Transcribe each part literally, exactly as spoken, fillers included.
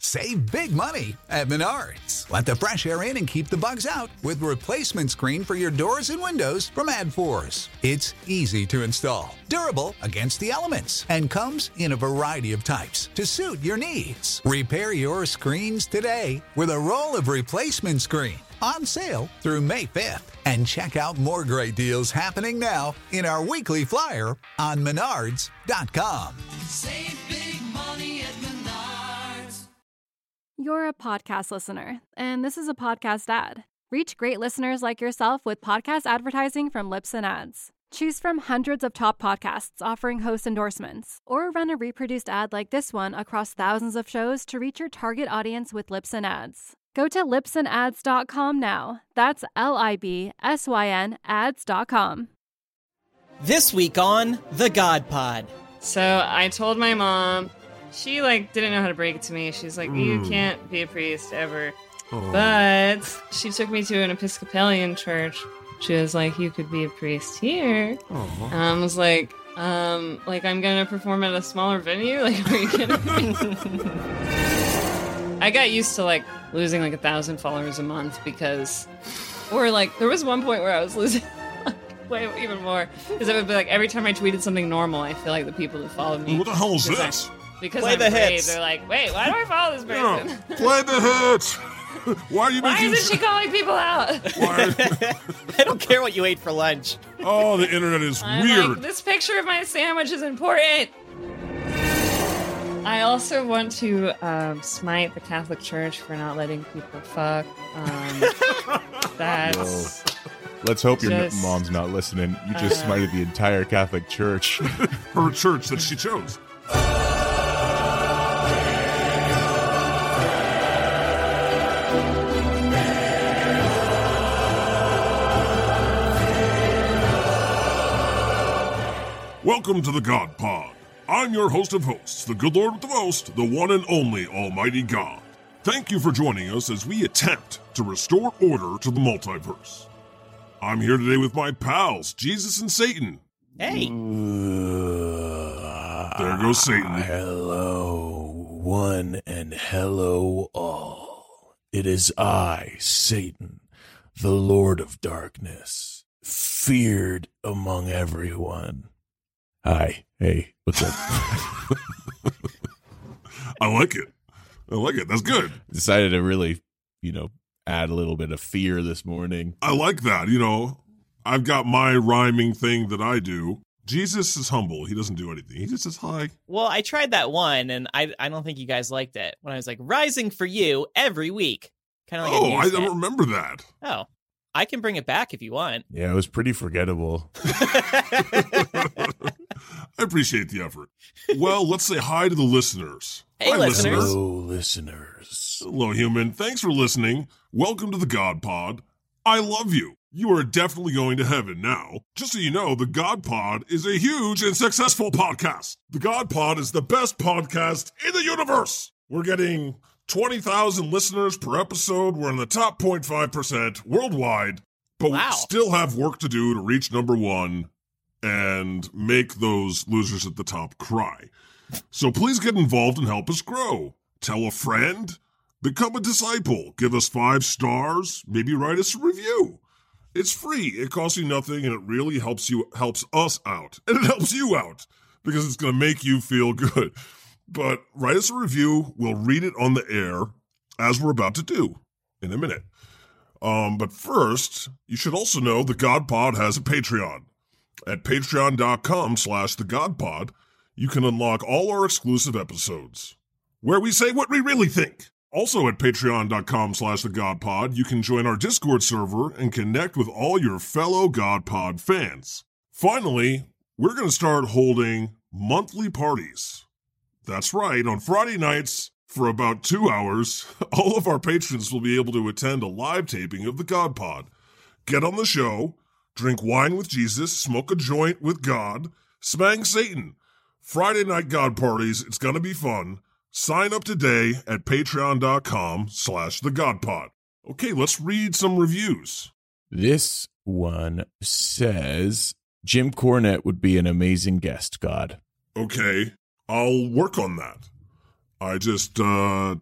Save big money at Menards. Let the fresh air in and keep the bugs out with replacement screen for your doors and windows from AdForce. It's easy to install, durable against the elements, and comes in a variety of types to suit your needs. Repair your screens today with a roll of replacement screen. On sale through May fifth. And check out more great deals happening now in our weekly flyer on menards dot com. Save big money at Menards. You're a podcast listener, and this is a podcast ad. Reach great listeners like yourself with podcast advertising from Libsyn Ads. Choose from hundreds of top podcasts offering host endorsements, or run a reproduced ad like this one across thousands of shows to reach your target audience with Libsyn Ads. Go to libsyn ads dot com now. That's L I B S Y N ads dot com. This week on The God Pod. So I told my mom, she like didn't know how to break it to me. She's like, you Mm. can't be a priest ever. Oh. But she took me to an Episcopalian church. She was like, you could be a priest here. Oh. And I was like, um, like I'm gonna perform at a smaller venue? Like, are you kidding me? I got used to like losing like a thousand followers a month because, or like there was one point where I was losing like, way even more because it would be like every time I tweeted something normal, I feel like the people who followed me. What the hell is because this? I- Because Play I'm the brave, hits. they're like, wait, why do I follow this person? Yeah, play the hits. Why are you Why making? isn't she calling people out? Why? I don't care what you ate for lunch. Oh, the internet is I'm weird. like, this picture of my sandwich is important. I also want to um, smite the Catholic Church for not letting people fuck. Um, that's Let's hope your Just, mom's not listening. You just uh, smited the entire Catholic Church. Her church that she chose. Welcome to the God Pod. I'm your host of hosts, the good Lord with the most, the one and only Almighty God. Thank you for joining us as we attempt to restore order to the multiverse. I'm here today with my pals, Jesus and Satan. Hey. There goes Satan. Hello, one, and hello, all. It is I, Satan, the Lord of Darkness, feared among everyone. Hi. Hey, what's up? I like it. I like it. That's good. Decided to really, you know, add a little bit of fear this morning. I like that. You know, I've got my rhyming thing that I do. Jesus is humble. He doesn't do anything. He just says hi. Well, I tried that one, and I I don't think you guys liked it. When I was like, rising for you every week. Kind of like Oh, a I news don't net. remember that. Oh, I can bring it back if you want. Yeah, it was pretty forgettable. I appreciate the effort. Well, let's say hi to the listeners. Hey, hi, listeners. Hello, listeners. Hello, human. Thanks for listening. Welcome to the God Pod. I love you. You are definitely going to heaven now. Just so you know, the God Pod is a huge and successful podcast. The God Pod is the best podcast in the universe. We're getting twenty thousand listeners per episode. We're in the top zero point five percent worldwide, but Wow. we still have work to do to reach number one and make those losers at the top cry. So please get involved and help us grow. Tell a friend, become a disciple, give us five stars, maybe write us a review. It's free, it costs you nothing, and it really helps you helps us out. And it helps you out because it's going to make you feel good. But write us a review, we'll read it on the air as we're about to do in a minute. Um, but first, you should also know the God Pod has a Patreon. At patreon.com slash the God Pod, you can unlock all our exclusive episodes, where we say what we really think. Also at patreon.com slash the God Pod, you can join our Discord server and connect with all your fellow God Pod fans. Finally, we're going to start holding monthly parties. That's right, on Friday nights, for about two hours, all of our patrons will be able to attend a live taping of the God Pod. Get on the show, drink wine with Jesus, smoke a joint with God, smang Satan. Friday night God parties, it's gonna be fun. Sign up today at patreon.com slash the God Pod. Okay, let's read some reviews. This one says, Jim Cornette would be an amazing guest, God. Okay, I'll work on that. I just, uh,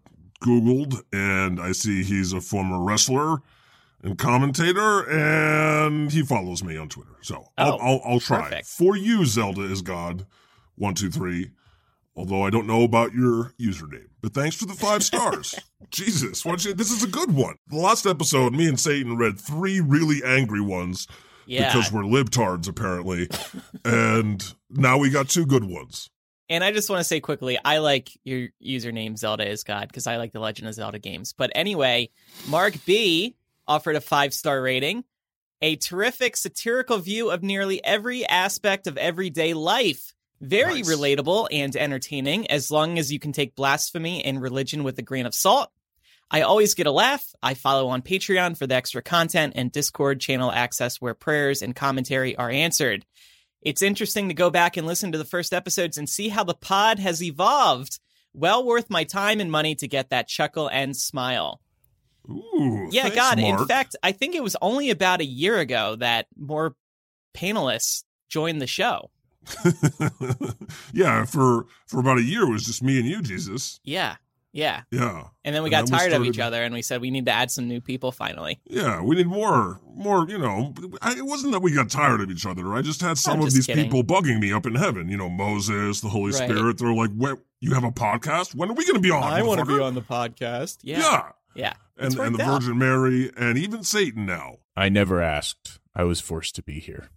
Googled, and I see he's a former wrestler and commentator, and he follows me on Twitter. So I'll, Oh, I'll, I'll try. perfect. For you, Zelda is God, one, two, three. Although I don't know about your username. But thanks for the five stars. Jesus, why don't you, this is a good one. The last episode, me and Satan read three really angry ones Yeah. because we're libtards, apparently. And now we got two good ones. And I just want to say quickly, I like your username Zelda is God because I like the Legend of Zelda games. But anyway, Mark B offered a five-star rating. A terrific satirical view of nearly every aspect of everyday life. Very Nice. relatable and entertaining, as long as you can take blasphemy and religion with a grain of salt. I always get a laugh. I follow on Patreon for the extra content and Discord channel access where prayers and commentary are answered. It's interesting to go back and listen to the first episodes and see how the pod has evolved. Well worth my time and money to get that chuckle and smile. Ooh, Yeah, thanks, God. Mark. In fact, I think it was only about a year ago that more panelists joined the show. Yeah, for for about a year it was just me and you, Jesus. Yeah, yeah. Yeah. And then we And got then we tired of started- each other and we said we need to add some new people finally. Yeah, we need more, more, you know, I, it wasn't that we got of each other. I just had some I'm of just these kidding. people bugging me up in heaven. You know, Moses, the Holy Right. Spirit. They're like, "What? You have a podcast? When are we going to be on? motherfucker?" the podcast. Yeah. Yeah. Yeah. And, It's and the worked out. Virgin Mary and even Satan now. I never asked. I was forced to be here.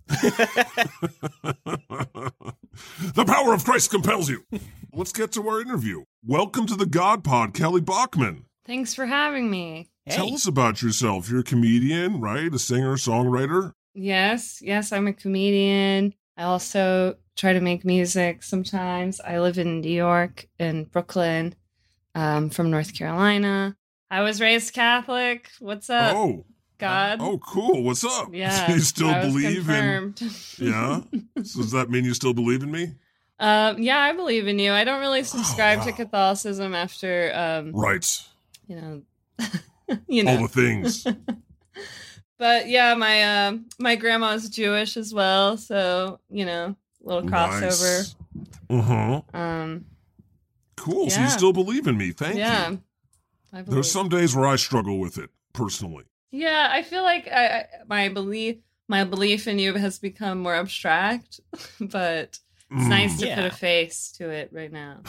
The power of Christ compels you. Let's get to our interview. Welcome to the God Pod, Kelly Bachman. Thanks for having me. Hey. Tell us about yourself. You're a comedian, right? A singer, songwriter. Yes, yes, I'm a comedian. I also try to make music sometimes. I live in New York and Brooklyn, um, from North Carolina. I was raised Catholic. What's up, oh, God? oh, cool. What's up? Yeah, you still I was believe confirmed. in? Yeah. So does that mean you still believe in me? Um, yeah, I believe in you. I don't really subscribe wow. to Catholicism after, um, Right. you know, you know. All the things. But yeah, my um my grandma's Jewish as well, so you know, a little crossover. Uh huh. Um, Cool. So you Yeah. still believe in me? Thank yeah, you. I believe. There's some days where I struggle with it personally. Yeah, I feel like I, I my belief my belief in you has become more abstract, but it's Mm. nice to Yeah. put a face to it right now.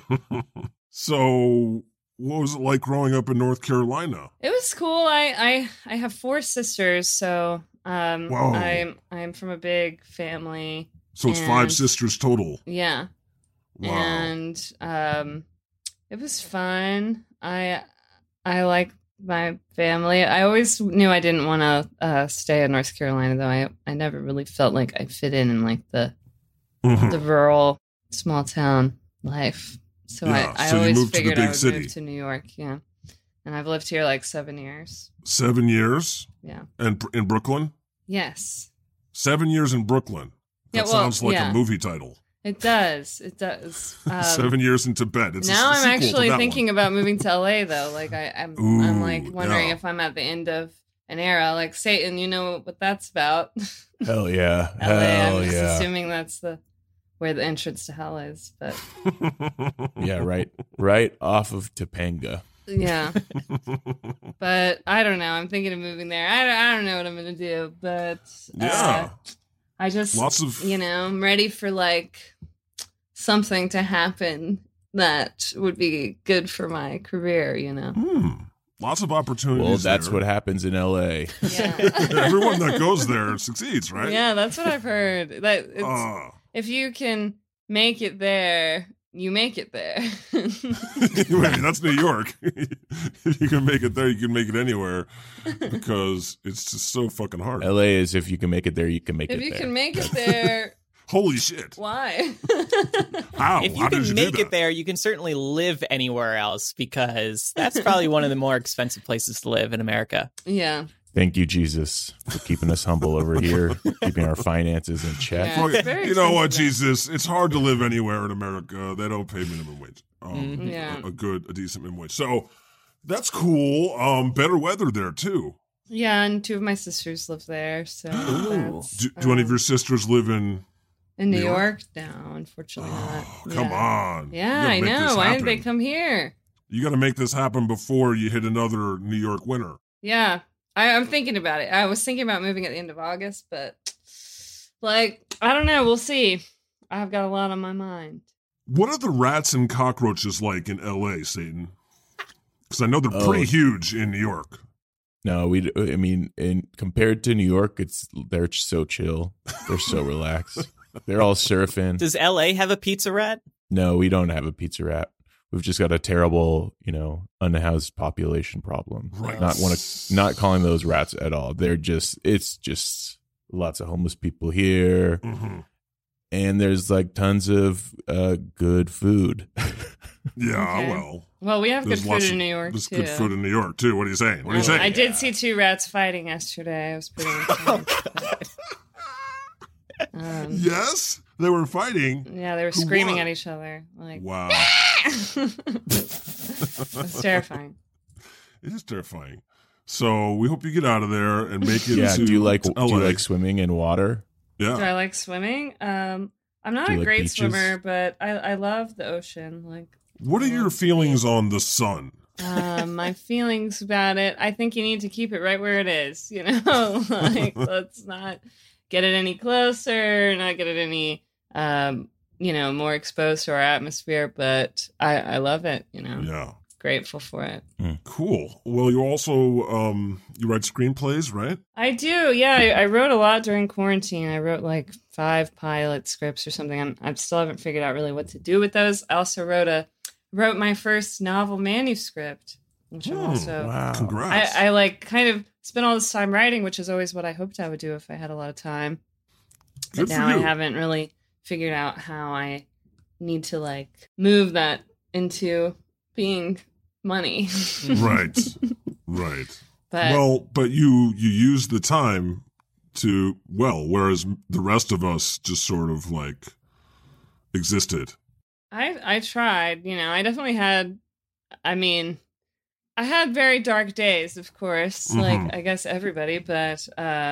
So, what was it like growing up in North Carolina? It was cool. I I I have four sisters, so um, Whoa. I'm I'm from a big family. So it's five And- sisters total. Yeah. Wow. And um it was fun. I I like my family. I always knew I didn't want to uh stay in North Carolina though. I I never really felt like I fit in in like the Mhm. the rural small town life. So Yeah, I I so you always moved to the figured big I would city. move to New York, yeah. And I've lived here like seven years. Seven years Yeah. and in Brooklyn. Yes. Seven years in Brooklyn. That Yeah, well, sounds like yeah. a movie title. It does. It does. Um, Seven years in Tibet. It's a now s- I'm sequel to actually that thinking one. about moving to L A though. Like I, I'm, I'm like Ooh, wondering yeah. if I'm at the end of an era. Like Satan, you know what that's about. Hell yeah. L A. Hell I'm just yeah. assuming that's the where the entrance to hell is. But Yeah, right. Right off of Topanga. yeah. But I don't know. I'm thinking of moving there. I don't, I don't know what I'm gonna do. But uh, Yeah. I just Lots of- you know I'm ready for like something to happen that would be good for my career. You know. Hmm. Lots of opportunities. Well, that's there. what happens in L A. Yeah. Everyone that goes there succeeds, right? Yeah, that's what I've heard. That it's, Ah. if you can make it there, you make it there. Wait, that's New York. If you can make it there, you can make it anywhere because it's just so fucking hard. L A is if you can make it there, you can make if it you there. can make it there, Holy shit. why? How? If you How can did you make do it that? there, you can certainly live anywhere else because that's probably one of the more expensive places to live in America. Yeah. Thank you, Jesus, for keeping us humble over here, keeping our finances in check. Yeah. Fuck it's it. very You know what, expensive Jesus? It's hard to live anywhere in America. They don't pay minimum wage. Um, Mhm. Yeah. a, a good, a decent minimum wage. So that's cool. Um, better weather there too. Yeah, and two of my sisters live there, so that's, Do, do any of um, your sisters live in? in New New York? York? No, unfortunately not. Oh, come Yeah. on. You Yeah, gotta I make know. this Why did they happen. come here? You got to make this happen before you hit another New York winter. Yeah, I, I'm thinking about it. I was thinking about moving at the end of August, but like, I don't know. We'll see. I've got a lot on my mind. What are the rats and cockroaches like in L A, Satan? Because I know they're Oh. pretty huge in New York. No, we. I mean, in compared to New York, it's they're so chill. They're so relaxed. They're all surfing. Does L A have a pizza rat? No, we don't have a pizza rat. We've just got a terrible, you know, unhoused population problem. Right. Not want to, not calling those rats at all. They're just, it's just lots of homeless people here, Mm-hmm. and there's like tons of uh, good food. Yeah, Okay. well. Well, we have good There's food lots in of- New York, There's too. good food in New York, too. What are you saying? What are you saying? I did see two rats fighting yesterday. I was pretty intense. um, Yes, they were fighting. yeah, they were Who screaming won? at each other. Like, Wow. it's terrifying. It is terrifying. So we hope you get out of there and make it Yeah. to Do you like do L A. you like swimming in water? Yeah. Do I like swimming? Um, I'm not Do a you like great beaches? swimmer, but I, I love the ocean. Like, What are your feelings on the sun? um, my feelings about it, I think you need to keep it right where it is. You know, like let's not get it any closer, not get it any, um, you know, more exposed to our atmosphere. But I, I love it. You know, Yeah. grateful for it. Cool. Well, you also um you write screenplays, right? I do, yeah. I, I wrote a lot during quarantine. I wrote like five pilot scripts or something. I'm, I still haven't figured out really what to do with those. I also wrote a wrote my first novel manuscript, which I'm Hmm, also Wow. Congrats. I, I like kind of spent all this time writing, which is always what I hoped I would do if I had a lot of time. Good But for now I you. haven't really figured out how I need to like move that into being money. Right. Right. But Well, but you you use the time to well, whereas the rest of us just sort of like existed. I I tried, you know, I definitely had I mean, I had very dark days, of course, Mhm. like I guess everybody, but uh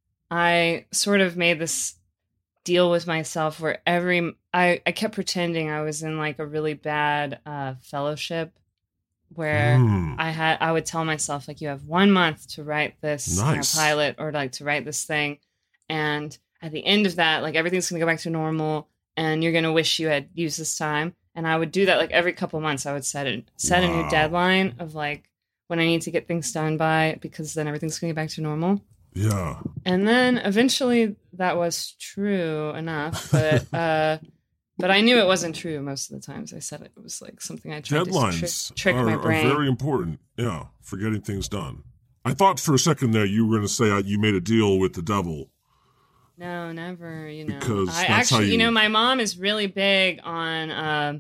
I sort of made this deal with myself where every I I kept pretending I was in like a really bad uh fellowship where Hmm. I had I would tell myself like you have one month to write this you know, Nice. pilot or like to write this thing, and at the end of that, like everything's gonna go back to normal, and you're gonna wish you had used this time. And I would do that like every couple months. I would set it set a Wow. new deadline of like when I need to get things done by, because then everything's gonna get back to normal. Yeah. And then eventually that was true enough, but uh, but I knew it wasn't true most of the times. I said it was like something I tried Deadlines to tri- trick are, my are brain. very important. Yeah, for getting things done. I thought for a second there you were going to say uh, you made a deal with the devil. No, never. You know, Because I that's how actually, you... you- know, my mom is really big on um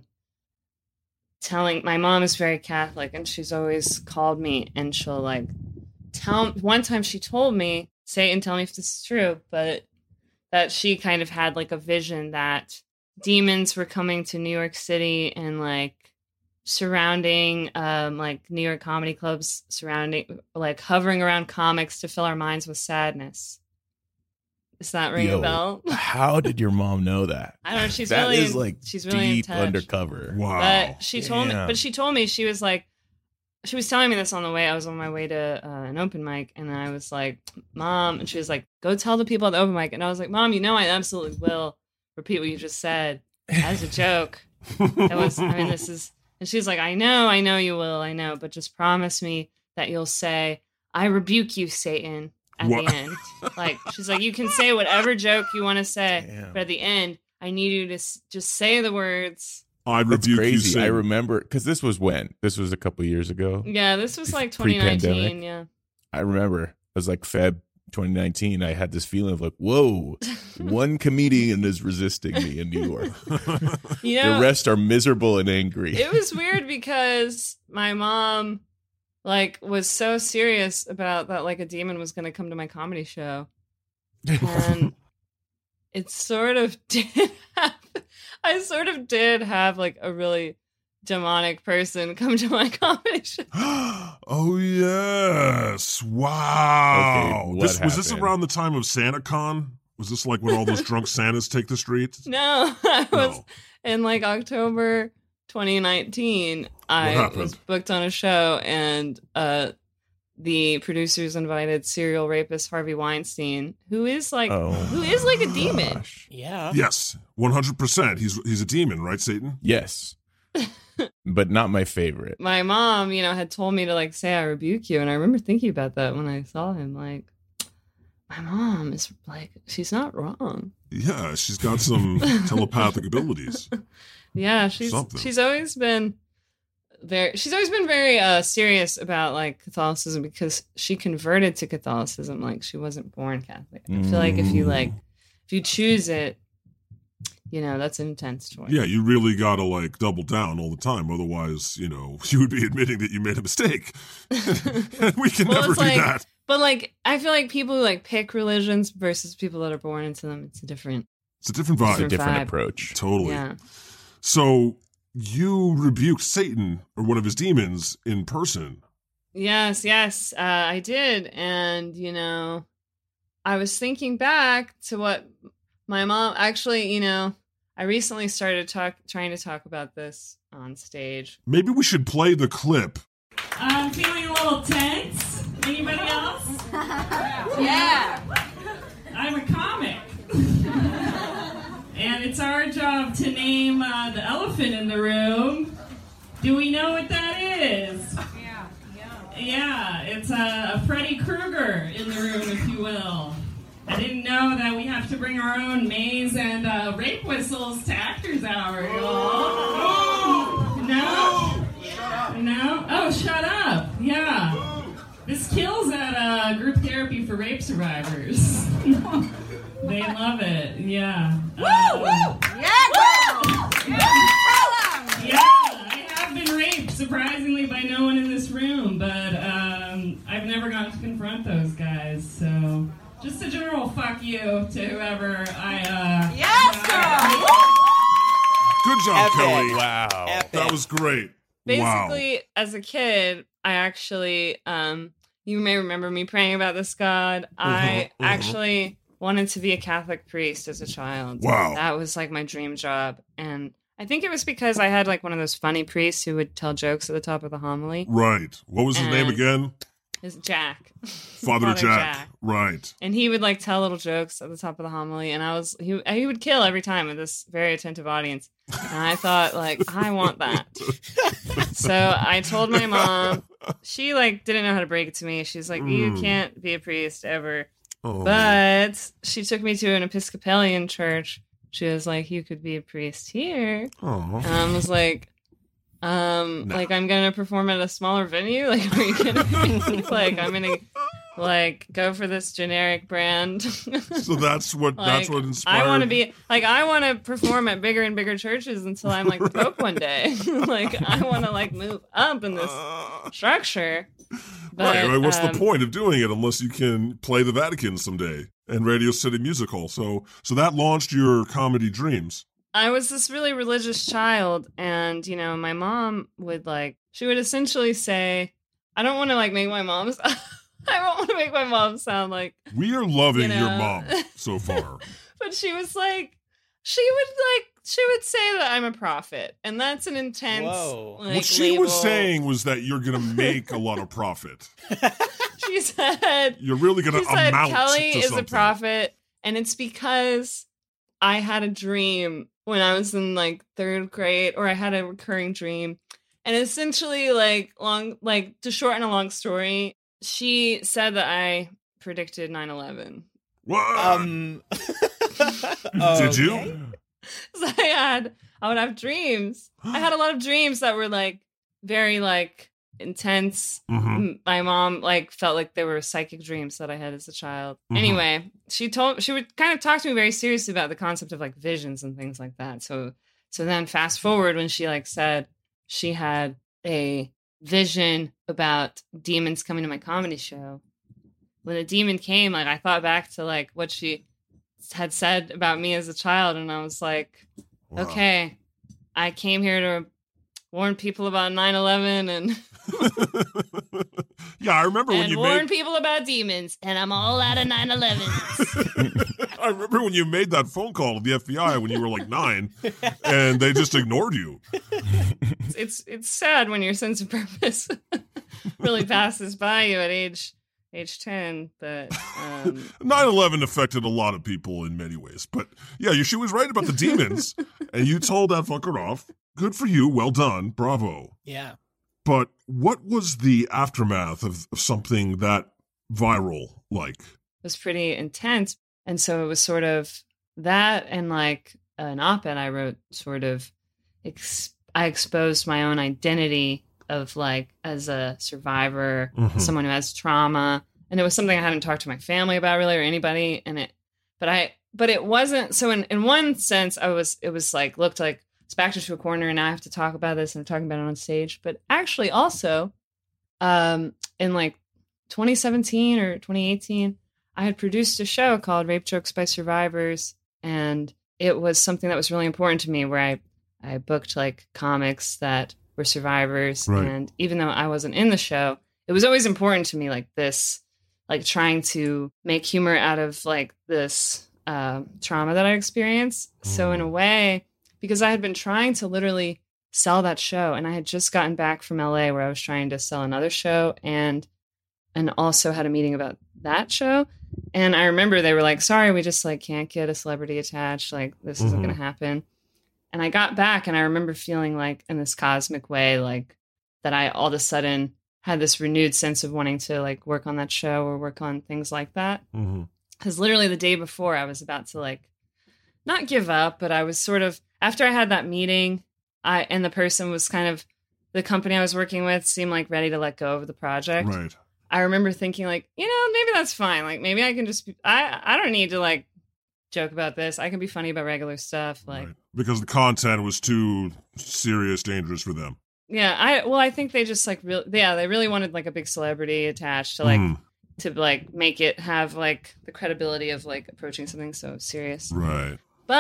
telling. My mom is very Catholic, and she's always called me, and she'll like tell. One time, she told me, "Satan, tell me if this is true," but that she kind of had like a vision that demons were coming to New York City and like surrounding um like New York comedy clubs, surrounding like hovering around comics to fill our minds with sadness. Does that ring Yo, a bell? How did your mom know that? I don't know. She's That really is in- like she's really in deep touch. undercover. Wow. But she told me. Damn. But she told me she was like, she was telling me this on the way. I was on my way to uh, an open mic, and I was like, "Mom," and she was like, "Go tell the people at the open mic." And I was like, "Mom, you know I absolutely will repeat what you just said as a joke." That was. I mean, this is. And she's like, "I know, I know you will, I know, but just promise me that you'll say, 'I rebuke you, Satan,' at What? the end." Like, she's like, "You can say whatever joke you want to say, Damn. but at the end, I need you to s- just say the words." I That's rebuke you, crazy. I Satan. remember because this was when this was a couple years ago. Yeah, this was like twenty nineteen. Pre-pandemic. Yeah. I remember it was like Feb twenty nineteen. I had this feeling of like, whoa, one comedian is resisting me in New York. You know, The rest are miserable and angry. it was weird because my mom like was so serious about that, like a demon was going to come to my comedy show, and it sort of did have, I sort of did have like a really demonic person come to my comedy show. Oh yes! Wow. Okay, what this, was this happened? around the time of SantaCon? Was this like when all those drunk Santas take the streets? No, I was No. in like October twenty nineteen, I happened? was booked on a show, and uh, the producers invited serial rapist Harvey Weinstein, who is like, Oh, who is like a demon. gosh. Yeah. Yes, one hundred percent. He's he's a demon, right, Satan? Yes. But not my favorite. My mom, you know, had told me to like say I rebuke you, and I remember thinking about that when I saw him. Like, my mom is like, she's not wrong. Yeah, she's got some telepathic abilities. Yeah, she's Something. she's always been very she's always been very uh, serious about like Catholicism because she converted to Catholicism. Like, she wasn't born Catholic. I feel like if you like if you choose it, you know, that's an intense choice. Yeah, you really got to like double down all the time. Otherwise, you know, you would be admitting that you made a mistake. And we can Well, never it's do like- that. But like, I feel like people who like pick religions versus people that are born into them, it's a different. It's a different It's vibe. a different vibe. approach. Totally. Yeah. So you rebuked Satan or one of his demons in person. Yes, yes, uh, I did. And, you know, I was thinking back to what my mom actually, you know, I recently started talk trying to talk about this on stage. Maybe we should play the clip. I'm feeling a little tense. Anybody else? Yeah. I'm a comic. And it's our job to name uh, the elephant in the room. Do we know what that is? Yeah. Yeah. Yeah, it's uh, a Freddy Krueger in the room, if you will. I didn't know that we have to bring our own maze and uh, rape whistles to Actors Hour, y'all. No? No? Oh, shut up. Yeah. This kills at uh, group therapy for rape survivors. They love it. Yeah. Woo! Uh, Woo! Yeah, girl! yeah, I have been raped, surprisingly, by no one in this room, but um, I've never gotten to confront those guys, so just a general fuck you to whoever I, uh... Yes, girl! Good job, Epic. Kelly. Wow. Epic. That was great. Basically, Wow. as a kid, I actually, um, you may remember me praying about this God. I mhm. actually wanted to be a Catholic priest as a child. Wow. That was like my dream job. And I think it was because I had like one of those funny priests who would tell jokes at the top of the homily. Right. What was his name And- again? It's Jack. Father, Jack. Right. And he would like tell little jokes at the top of the homily, and I was he he would kill every time with this very attentive audience. And I thought like I want that. So I told my mom. She like didn't know how to break it to me. She's like, you Mm. can't be a priest ever. Oh. But she took me to an Episcopalian church. She was like, you could be a priest here. Oh. And I was like, um, No. like I'm gonna perform at a smaller venue. Like, are you kidding me? Like, I'm gonna like go for this generic brand. So that's what like, that's what inspired. I want to be like I want to perform at bigger and bigger churches until I'm like the Pope one day. Like, I want to like move up in this Uh, structure. But, right, right. What's um, the point of doing it unless you can play the Vatican someday and Radio City Music Hall? So, so that launched your comedy dreams. I was this really religious child, and you know, my mom would like she would essentially say, "I don't want to like make my mom. I don't want to make my mom sound like." We are loving You know. your mom so far. But she was like, she would like she would say that I'm a prophet, and that's an intense. Whoa. Like, What she was label. saying was that you're going to make a lot of profit. She said, You're really going she to said amount Kelly to is something. a prophet, and it's because I had a dream when I was in like third grade, or I had a recurring dream. And essentially, like long, like to shorten a long story, she said that I predicted nine eleven. What? Um. Did you? okay. So I had, I would have dreams. I had a lot of dreams that were like very like intense. Mhm. M- My mom like felt like they were psychic dreams that I had as a child. Mhm. Anyway, she told she would kind of talk to me very seriously about the concept of like visions and things like that. So so then fast forward when she like said she had a vision about demons coming to my comedy show. When the demon came, like I thought back to like what she had said about me as a child, and I was like, Wow. okay, I came here to warn people about nine eleven and Yeah, I remember when and you warn made. people about demons, and I'm all out of nine elevens. I remember when you made that phone call to the F B I when you were like nine, and they just ignored you. It's, it's it's sad when your sense of purpose really passes by you at age age ten, but um... nine eleven affected a lot of people in many ways. But yeah, you, she was right about the demons, and you told that fucker off. Good for you. Well done. Bravo. Yeah. But what was the aftermath of, of something that viral like? It was pretty intense. And so it was sort of that and like an op-ed I wrote sort of, ex- I exposed my own identity of like as a survivor, Mhm. someone who has trauma. And it was something I hadn't talked to my family about really or anybody. And it, but I, but it wasn't, so in, in one sense I was, it was like, looked like it's backed into a corner and now I have to talk about this and I'm talking about it on stage. But actually also um, in like twenty seventeen or twenty eighteen, I had produced a show called Rape Jokes by Survivors. And it was something that was really important to me where I, I booked like comics that were survivors. Right. And even though I wasn't in the show, it was always important to me, like this, like trying to make humor out of like this uh, trauma that I experienced. So in a way, because I had been trying to literally sell that show and I had just gotten back from L A where I was trying to sell another show and and also had a meeting about that show. And I remember they were like, sorry, we just like can't get a celebrity attached. Like this isn't Mhm. going to happen. And I got back and I remember feeling like in this cosmic way, like that I all of a sudden had this renewed sense of wanting to like work on that show or work on things like that. Mm-hmm. Because literally the day before I was about to like, not give up, but I was sort of, after I had that meeting, I and the person was kind of, the company I was working with seemed like ready to let go of the project. Right. I remember thinking like, you know, maybe that's fine. Like maybe I can just, be, I I don't need to like joke about this. I can be funny about regular stuff. Like, Right. Because the content was too serious, dangerous for them. yeah, I, well, I think they just like, real, yeah, they really wanted like a big celebrity attached to like, Mm. to like make it have like the credibility of like approaching something so serious. Right.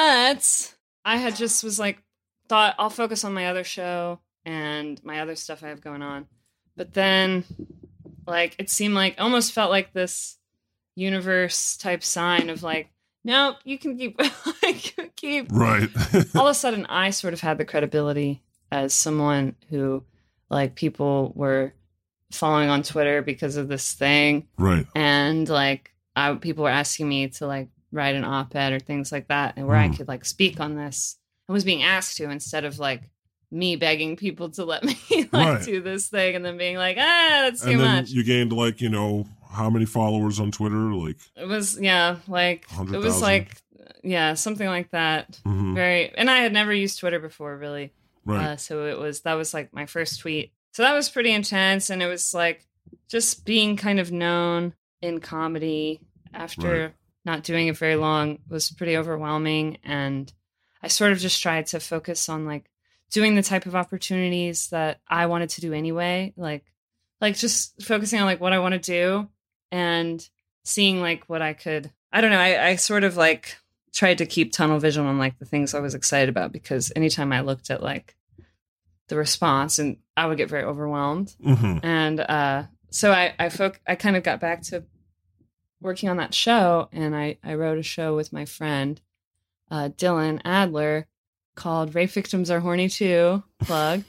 But I had just was like, thought I'll focus on my other show and my other stuff I have going on. But then like, it seemed like, almost felt like this universe type sign of like, no, you can keep, like, keep. Right. All of a sudden I sort of had the credibility as someone who like people were following on Twitter because of this thing. Right. And like I, people were asking me to like write an op-ed or things like that, and where Mm. I could like speak on this. I was being asked to, instead of like me begging people to let me like Right. do this thing and then being like, ah, that's too And then much. you gained like, you know, how many followers on Twitter? Like It was, yeah, like one hundred it was thousand? like, yeah, something like that. Mhm. Very, and I had never used Twitter before, really. Right. Uh, so it was, that was like my first tweet. So that was pretty intense. And it was like just being kind of known in comedy after Right. not doing it very long was pretty overwhelming. And I sort of just tried to focus on like doing the type of opportunities that I wanted to do anyway. Like, like just focusing on like what I want to do and seeing like what I could, I don't know. I, I sort of like tried to keep tunnel vision on like the things I was excited about, because anytime I looked at like the response, and I would get very overwhelmed. Mhm. And uh, so I, I, foc- I kind of got back to working on that show, and I, I wrote a show with my friend, uh, Dylan Adler, called Rape Victims Are Horny Too, plug.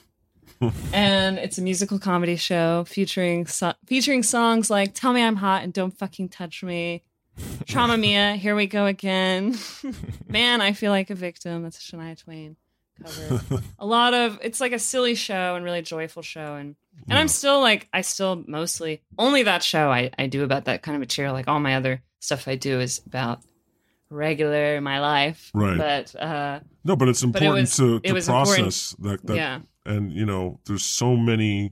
And it's a musical comedy show featuring so- featuring songs like Tell Me I'm Hot and Don't Fucking Touch Me, Trauma Mia, Here We Go Again, Man, I Feel Like a Victim, that's a Shania Twain cover. A lot of, it's like a silly show and really joyful show. And and I'm still like, I still mostly, only that show I, I do about that kind of material. Like all my other stuff I do is about regular my life. Right. But uh, No, but it's But it important was- to, it to was process that, that yeah. and you know, there's so many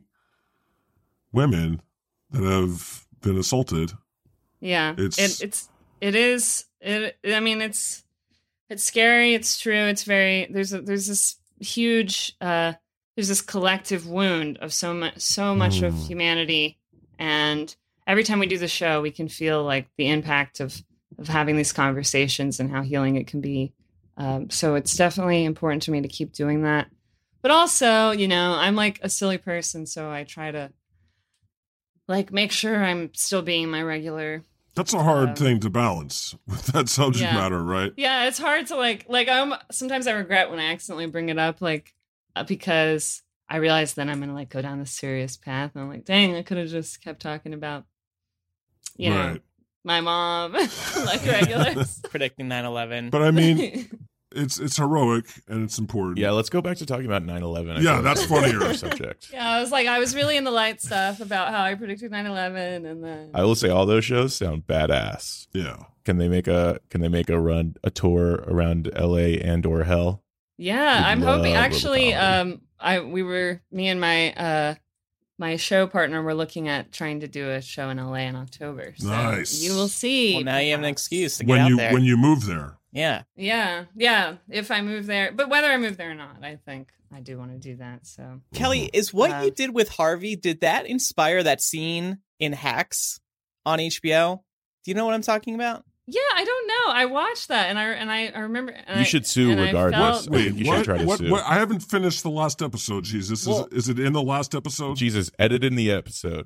women that have been assaulted. Yeah, It's- it, it's it is it. I mean, it's it's scary. It's true. It's very there's a, there's this huge uh, there's this collective wound of so much so much of Mm. humanity, and every time we do the show, we can feel like the impact of of having these conversations and how healing it can be. Um, so it's definitely important to me to keep doing that. But also, you know, I'm like a silly person, so I try to like make sure I'm still being my regular. That's a hard Um, thing to balance with that subject yeah. matter, right? Yeah, it's hard to like like I'm sometimes I regret when I accidentally bring it up, like uh, because I realize then I'm gonna like go down this serious path, and I'm like, dang, I could have just kept talking about, you know, Right. my mom, like regulars. Predicting nine eleven. But I mean, it's it's heroic and it's important. Yeah, let's go back to talking about nine eleven. I Yeah, feel that's like funnier. our subject. Yeah, I was like, I was really in the light stuff about how I predicted nine eleven, and then I will say all those shows sound badass. Yeah. Can they make a Can they make a run a tour around L A and or hell? yeah, Would I'm love hoping. a little Actually, comedy. um, I we were me and my uh my show partner were looking at trying to do a show in L A in October. So Nice. you will see. Well, now you have an perhaps. excuse to get When out you there. when you move there. Yeah. Yeah, yeah. If I move there, but whether I move there or not, I think I do want to do that. So Kelly, is what Uh, you did with Harvey, did that inspire that scene in Hacks on H B O? Do you know what I'm talking about? yeah, I don't know. I watched that, and I and I, I remember. And You I- should sue and I regardless. felt- I think you should what, try to what, sue. what- I haven't finished the last episode, Jesus. Well- is, is it in the last episode? Jesus, edit in the episode.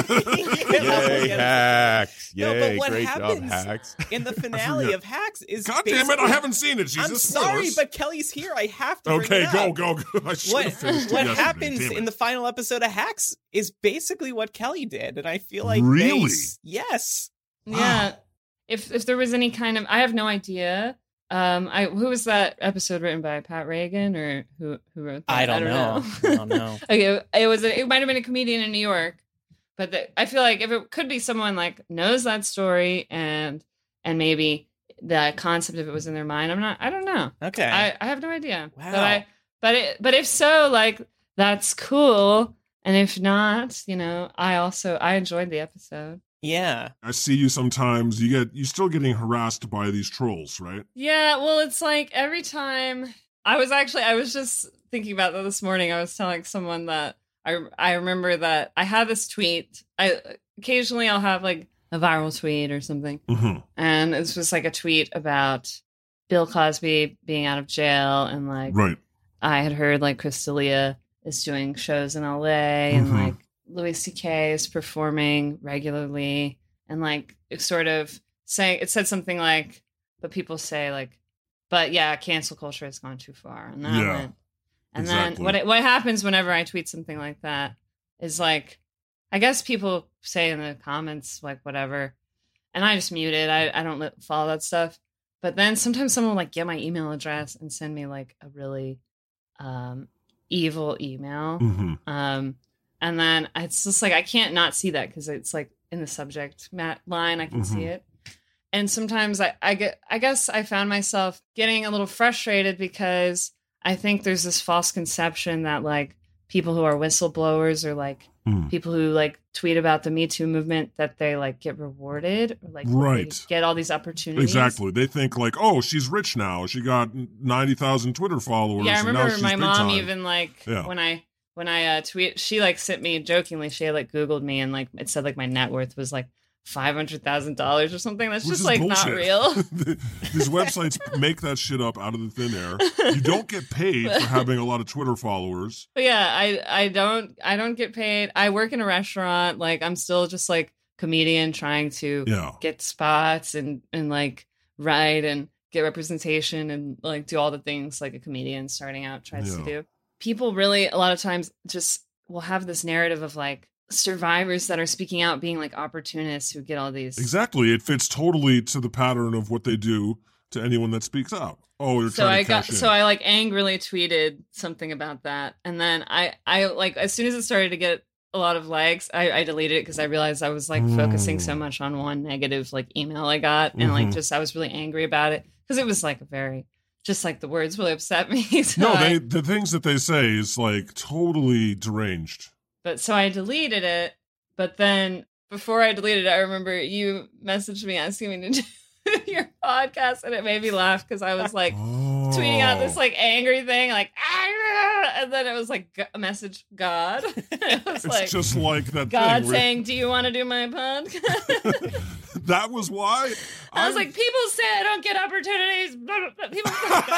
Yeah. Yay, hacks! No, Yay, but what great job, happens hacks! in the finale of Hacks is God damn it, I basically- haven't seen it, Jesus. I'm sorry, Spoilers. but Kelly's here. I have to bring Okay, it go, up. go, go. I should What, have finished it what yesterday. happens Damn in it. the final episode of Hacks is basically what Kelly did, and I feel like Really? they- yes. Yeah. If if there was any kind of, I have no idea. Um, I who was that episode written by? Pat Reagan or who who wrote that? I don't, know. I don't know. Okay, it was. A, it might have been a comedian in New York, but the, I feel like if it could be someone like knows that story and and maybe the concept of it was in their mind. I'm not. I don't know. Okay. I, I have no idea. Wow. But I but it, but if so, like that's cool. And if not, you know, I also I enjoyed the episode. yeah. I see you sometimes. You get, you're still getting harassed by these trolls, right? Yeah, well, it's like every time I was actually, I was just thinking about that this morning. I was telling someone that I, I remember that I had this tweet. I occasionally I'll have like a viral tweet or something, Mm-hmm. and it's just like a tweet about Bill Cosby being out of jail, and like Right. I had heard like Chris D'Elia is doing shows in L A, and Mhm. like Louis C K is performing regularly, and like it's sort of saying, it said something like, but people say like, but yeah, cancel culture has gone too far, and that Yeah, went. And exactly. then what it, what happens whenever I tweet something like that is like, I guess people say in the comments like whatever, and I just mute it. I I don't let, follow that stuff. But then sometimes someone will like get my email address and send me like a really um evil email. Mm-hmm. Um, and then it's just like I can't not see that because it's like in the subject mat line. I can see Mhm. it. And sometimes I, I get I guess I found myself getting a little frustrated because I think there's this false conception that like people who are whistleblowers or like Mm. people who like tweet about the Me Too movement that they like get rewarded or like they Right. get all these opportunities. Exactly. They think like, oh, she's rich now. She got ninety thousand Twitter followers. Yeah, I and now remember she's my big mom time. even like Yeah. when I when I uh, tweet, she like sent me jokingly. She had like Googled me and like it said like my net worth was like five hundred thousand dollars or something. That's Which just is like not bullshit. real. These websites make that shit up out of the thin air. You don't get paid for having a lot of Twitter followers. But yeah, I I don't I don't get paid. I work in a restaurant. Like I'm still just like comedian trying to Yeah. get spots and and like write and get representation and like do all the things like a comedian starting out tries to Yeah. do. People really a lot of times just will have this narrative of like survivors that are speaking out being like opportunists who get all these Exactly. It fits totally to the pattern of what they do to anyone that speaks out. Oh, you're so trying I to got cash in. so I like angrily tweeted something about that, and then I I like as soon as it started to get a lot of likes, I, I deleted it because I realized I was like focusing so Mm. much on one negative like email I got, and like Mhm. just I was really angry about it because it was like a very just like the words really upset me. So No, I- they the things that they say is like totally deranged. But so I deleted it. But then before I deleted it, I remember you messaged me asking me to do your podcast, and it made me laugh because I was like Oh. tweeting out this like angry thing, like, "Ah," and then it was like g- a message God. It was It's like just like that God thing. where- saying, "Do you want to do my podcast?" that was why. I was I'm- like, people say I don't get opportunities. People.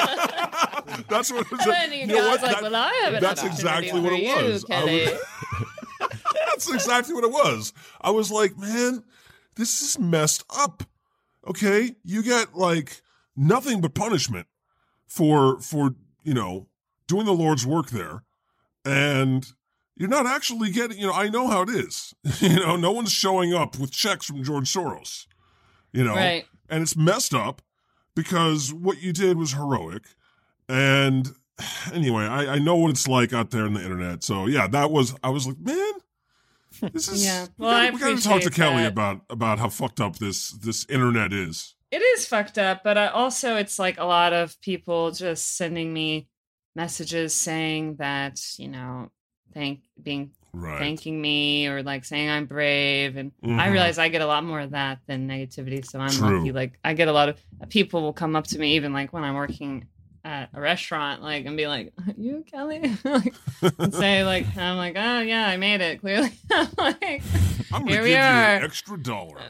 That's what it was. And then you You know guys what? like, That- well, I have an that's opportunity exactly what for it you, was. I Kelly. was- That's exactly what it was. I was like, man, this is messed up. Okay, you get like nothing but punishment for for you know doing the Lord's work there, and you're not actually getting. You know, I know how it is. You know, no one's showing up with checks from George Soros. You know, Right. and it's messed up because what you did was heroic. And anyway, I, I know what it's like out there on the internet. So yeah, that was I was like, man. This is Yeah. we Well, gotta, I we gotta talk to appreciate Kelly that. about about how fucked up this this internet is. It is fucked up, but I also it's like a lot of people just sending me messages saying that, you know, thank being Right. thanking me or like saying I'm brave, and Mhm. I realize I get a lot more of that than negativity, so I'm True. lucky. Like I get a lot of people will come up to me even like when I'm working at a restaurant, like, and be like, "You, Kelly?" like, and say like, I'm like, "Oh yeah, I made it." Clearly, I'm like, I'm gonna here give we you are. an extra dollar.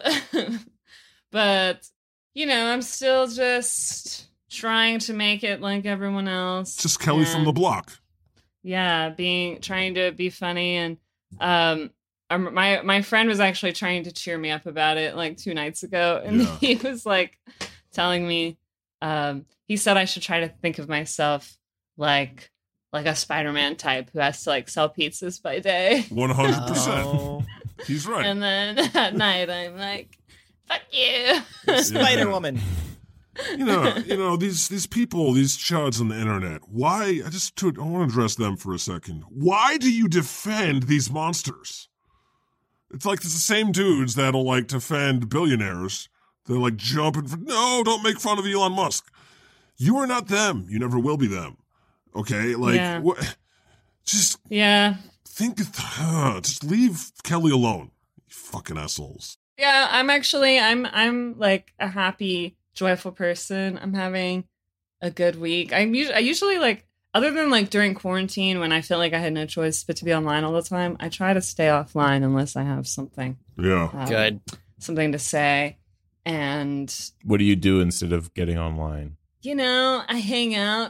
But you know, I'm still just trying to make it like everyone else. Just Kelly from the and- block. Yeah, being trying to be funny, and um, um, my my friend was actually trying to cheer me up about it like two nights ago, and Yeah. he was like telling me, um, he said I should try to think of myself like like a Spider-Man type who has to like sell pizzas by day, One hundred percent. Oh. He's right. and then at night I'm like, fuck you. Spider Woman. you know, you know these these people, these chuds on the internet. Why? I just to, I want to address them for a second. Why do you defend these monsters? It's like it's the same dudes that'll like defend billionaires. They're like jumping for no, don't make fun of Elon Musk. You are not them. You never will be them. Okay, like Yeah. what? Just Yeah. think. Uh, just leave Kelly alone. You fucking assholes. Yeah, I'm actually I'm I'm like a happy, joyful person. I'm having a good week. I'm usually, I usually like other than like during quarantine when I feel like I had no choice but to be online all the time, I try to stay offline unless I have something Yeah. um, Good. something to say. And What do you do instead of getting online? you know, I hang out.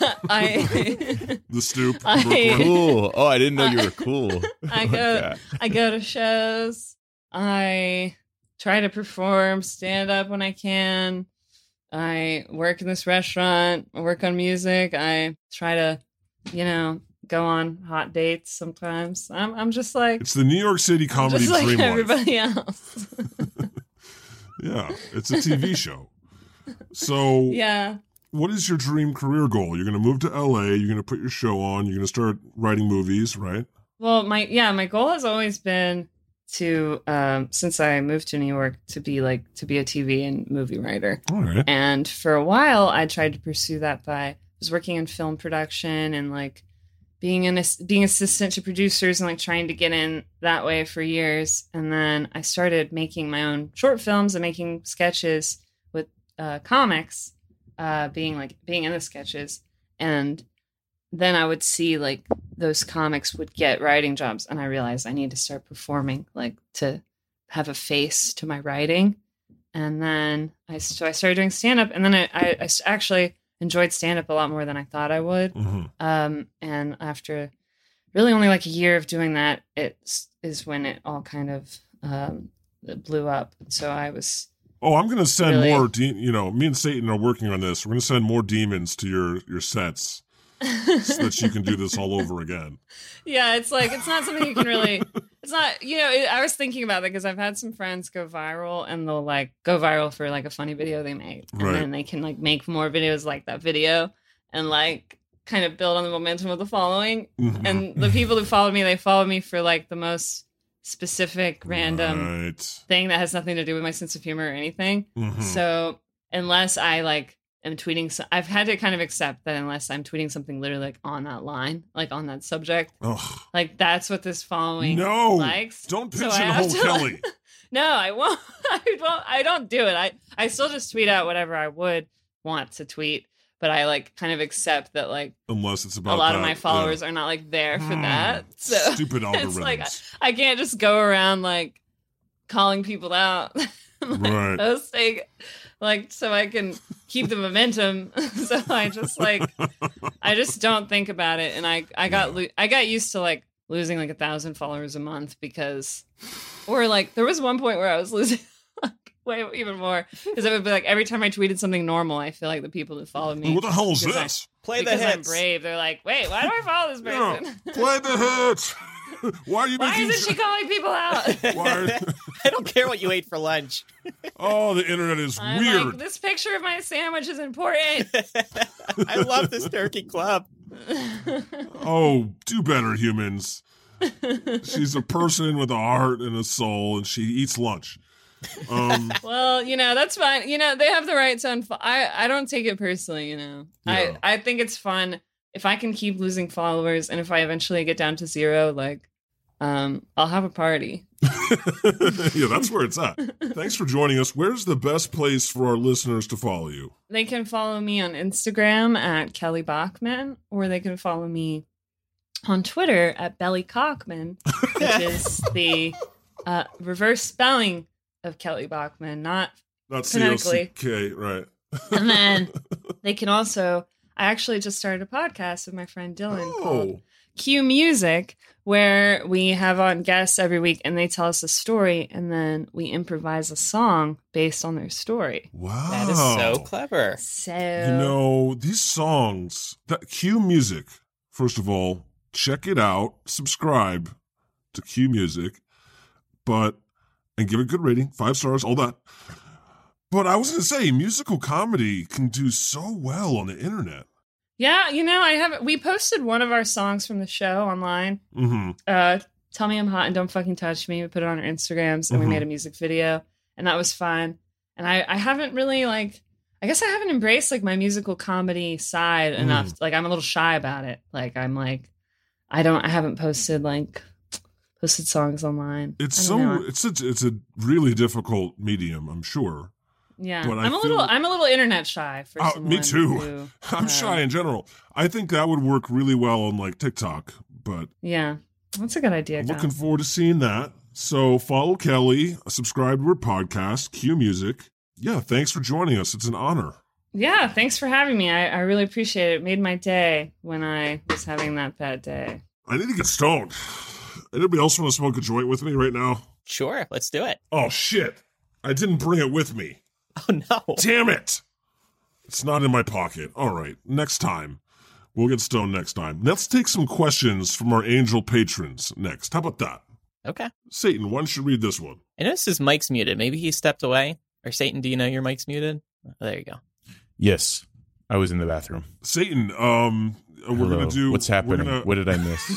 I The stoop. I- Brooklyn. Cool. Oh, I didn't know you were cool. I like go that. I go to shows. I try to perform stand up when I can. I work in this restaurant. I work on music. I try to, you know, go on hot dates sometimes. I'm I'm just like It's the New York City I'm comedy just like dream life. everybody else. Yeah, it's a T V show. So, Yeah. what is your dream career goal? You're going to move to L A. You're going to put your show on. You're going to start writing movies, right? Well, my yeah, my goal has always been to um since I moved to New York to be like to be a T V and movie writer. All right. And for a while, I tried to pursue that by I was working in film production and like being an ass- being assistant to producers and like trying to get in that way for years. And then I started making my own short films and making sketches with uh, comics, uh, being like being in the sketches. And then I would see like those comics would get writing jobs, and I realized I need to start performing, like to have a face to my writing. And then I so I started doing stand up, and then I, I, I actually enjoyed stand up a lot more than I thought I would. Mm-hmm. Um, and after really only like a year of doing that, it is when it all kind of um, it blew up. So I was Oh, I'm going to send Really? more, de- you know, me and Satan are working on this. We're going to send more demons to your, your sets so that you can do this all over again. Yeah, it's like it's not something you can really. It's not, you know. It, I was thinking about that because I've had some friends go viral, and they'll like go viral for like a funny video they made, and Right. then they can like make more videos like that video, and like kind of build on the momentum of the following. Mhm. And the people who followed me, they followed me for like the most specific, random Right. thing that has nothing to do with my sense of humor or anything. Mhm. So unless I like am tweeting, so- I've had to kind of accept that unless I'm tweeting something literally like on that line, like on that subject, Ugh. like that's what this following No, likes. don't So I have pigeonhole to, Kelly. like- no, I won't. I won't. I don't do it. I I still just tweet out whatever I would want to tweet, but I like kind of accept that like Unless it's about a lot that, of my yeah. followers are not like there for Hmm. that. So Stupid algorithms. it's like I can't just go around like calling people out, like, Right. posting, like so I can keep the momentum. So I just like I just don't think about it, and I I got lo- I got used to like losing like a thousand followers a month because, or like there was one point where I was losing like way even more because it would be like every time I tweeted something normal, I feel like the people who follow me. What the hell is because this? I, Play the because I'm hits. brave. They're like, wait, why do I follow this Yeah, person? play the hits. Why are you Why making? isn't she calling people out? Why? I don't care what you ate for lunch. Oh, the internet is I'm weird. like, this picture of my sandwich is important. I love this turkey club. Oh, do better, humans. She's a person with a heart and a soul, and she eats lunch. Um, Well, you know, that's fine. You know, they have the right to unfollow. I, I don't take it personally, you know. Yeah. I, I think it's fun if I can keep losing followers and if I eventually get down to zero, like, um, I'll have a party. yeah, that's where it's at. Thanks for joining us. Where's the best place for our listeners to follow you? They can follow me on Instagram at Kelly Bachman, or they can follow me on Twitter at Belly Cockman, which is the uh, reverse spelling of Kelly Bachman, not Not C O C phonetically. K, right. And then they can also, I actually just started a podcast with my friend Dylan called Oh, Q Music, where we have on guests every week and they tell us a story and then we improvise a song based on their story. wow. That is so clever. So, You know, these songs, that Q Music, first of all, check it out, subscribe to Q Music, but, and give it a good rating, five stars, all that. But I was going to say, musical comedy can do so well on the internet. yeah, you know, I have, we posted one of our songs from the show online. Mm-hmm. Uh, Tell Me I'm Hot and Don't Fucking Touch Me. We put it on our Instagrams and Mhm. we made a music video and that was fun. And I, I haven't really like, I guess I haven't embraced like my musical comedy side Mm. enough. Like I'm a little shy about it. Like I'm like, I don't, I haven't posted like, posted songs online. It's I so, don't know. it's a, it's a really difficult medium, I'm sure. Yeah, but I I'm a feel- little, I'm a little internet shy for Uh, someone me too. who, I'm uh, shy in general. I think that would work really well on like TikTok, but Yeah, that's a good idea. I'm Kyle. looking forward to seeing that. So follow Kelly, subscribe to her podcast, Q Music. Yeah, thanks for joining us. It's an honor. Yeah, thanks for having me. I, I really appreciate it. It made my day when I was having that bad day. I need to get stoned. Anybody else want to smoke a joint with me right now? Sure, let's do it. Oh, shit. I didn't bring it with me. Oh, no. Damn it. It's not in my pocket. All right, next time. We'll get stoned next time. Let's take some questions from our angel patrons next. How about that? Okay. Satan, why don't you read this one? I noticed his mic's muted. Maybe he stepped away. Or Satan, do you know your mic's muted? Oh, there you go. Yes, I was in the bathroom. Satan, um, we're Hello. going to do... What's we're happening? gonna- What did I miss?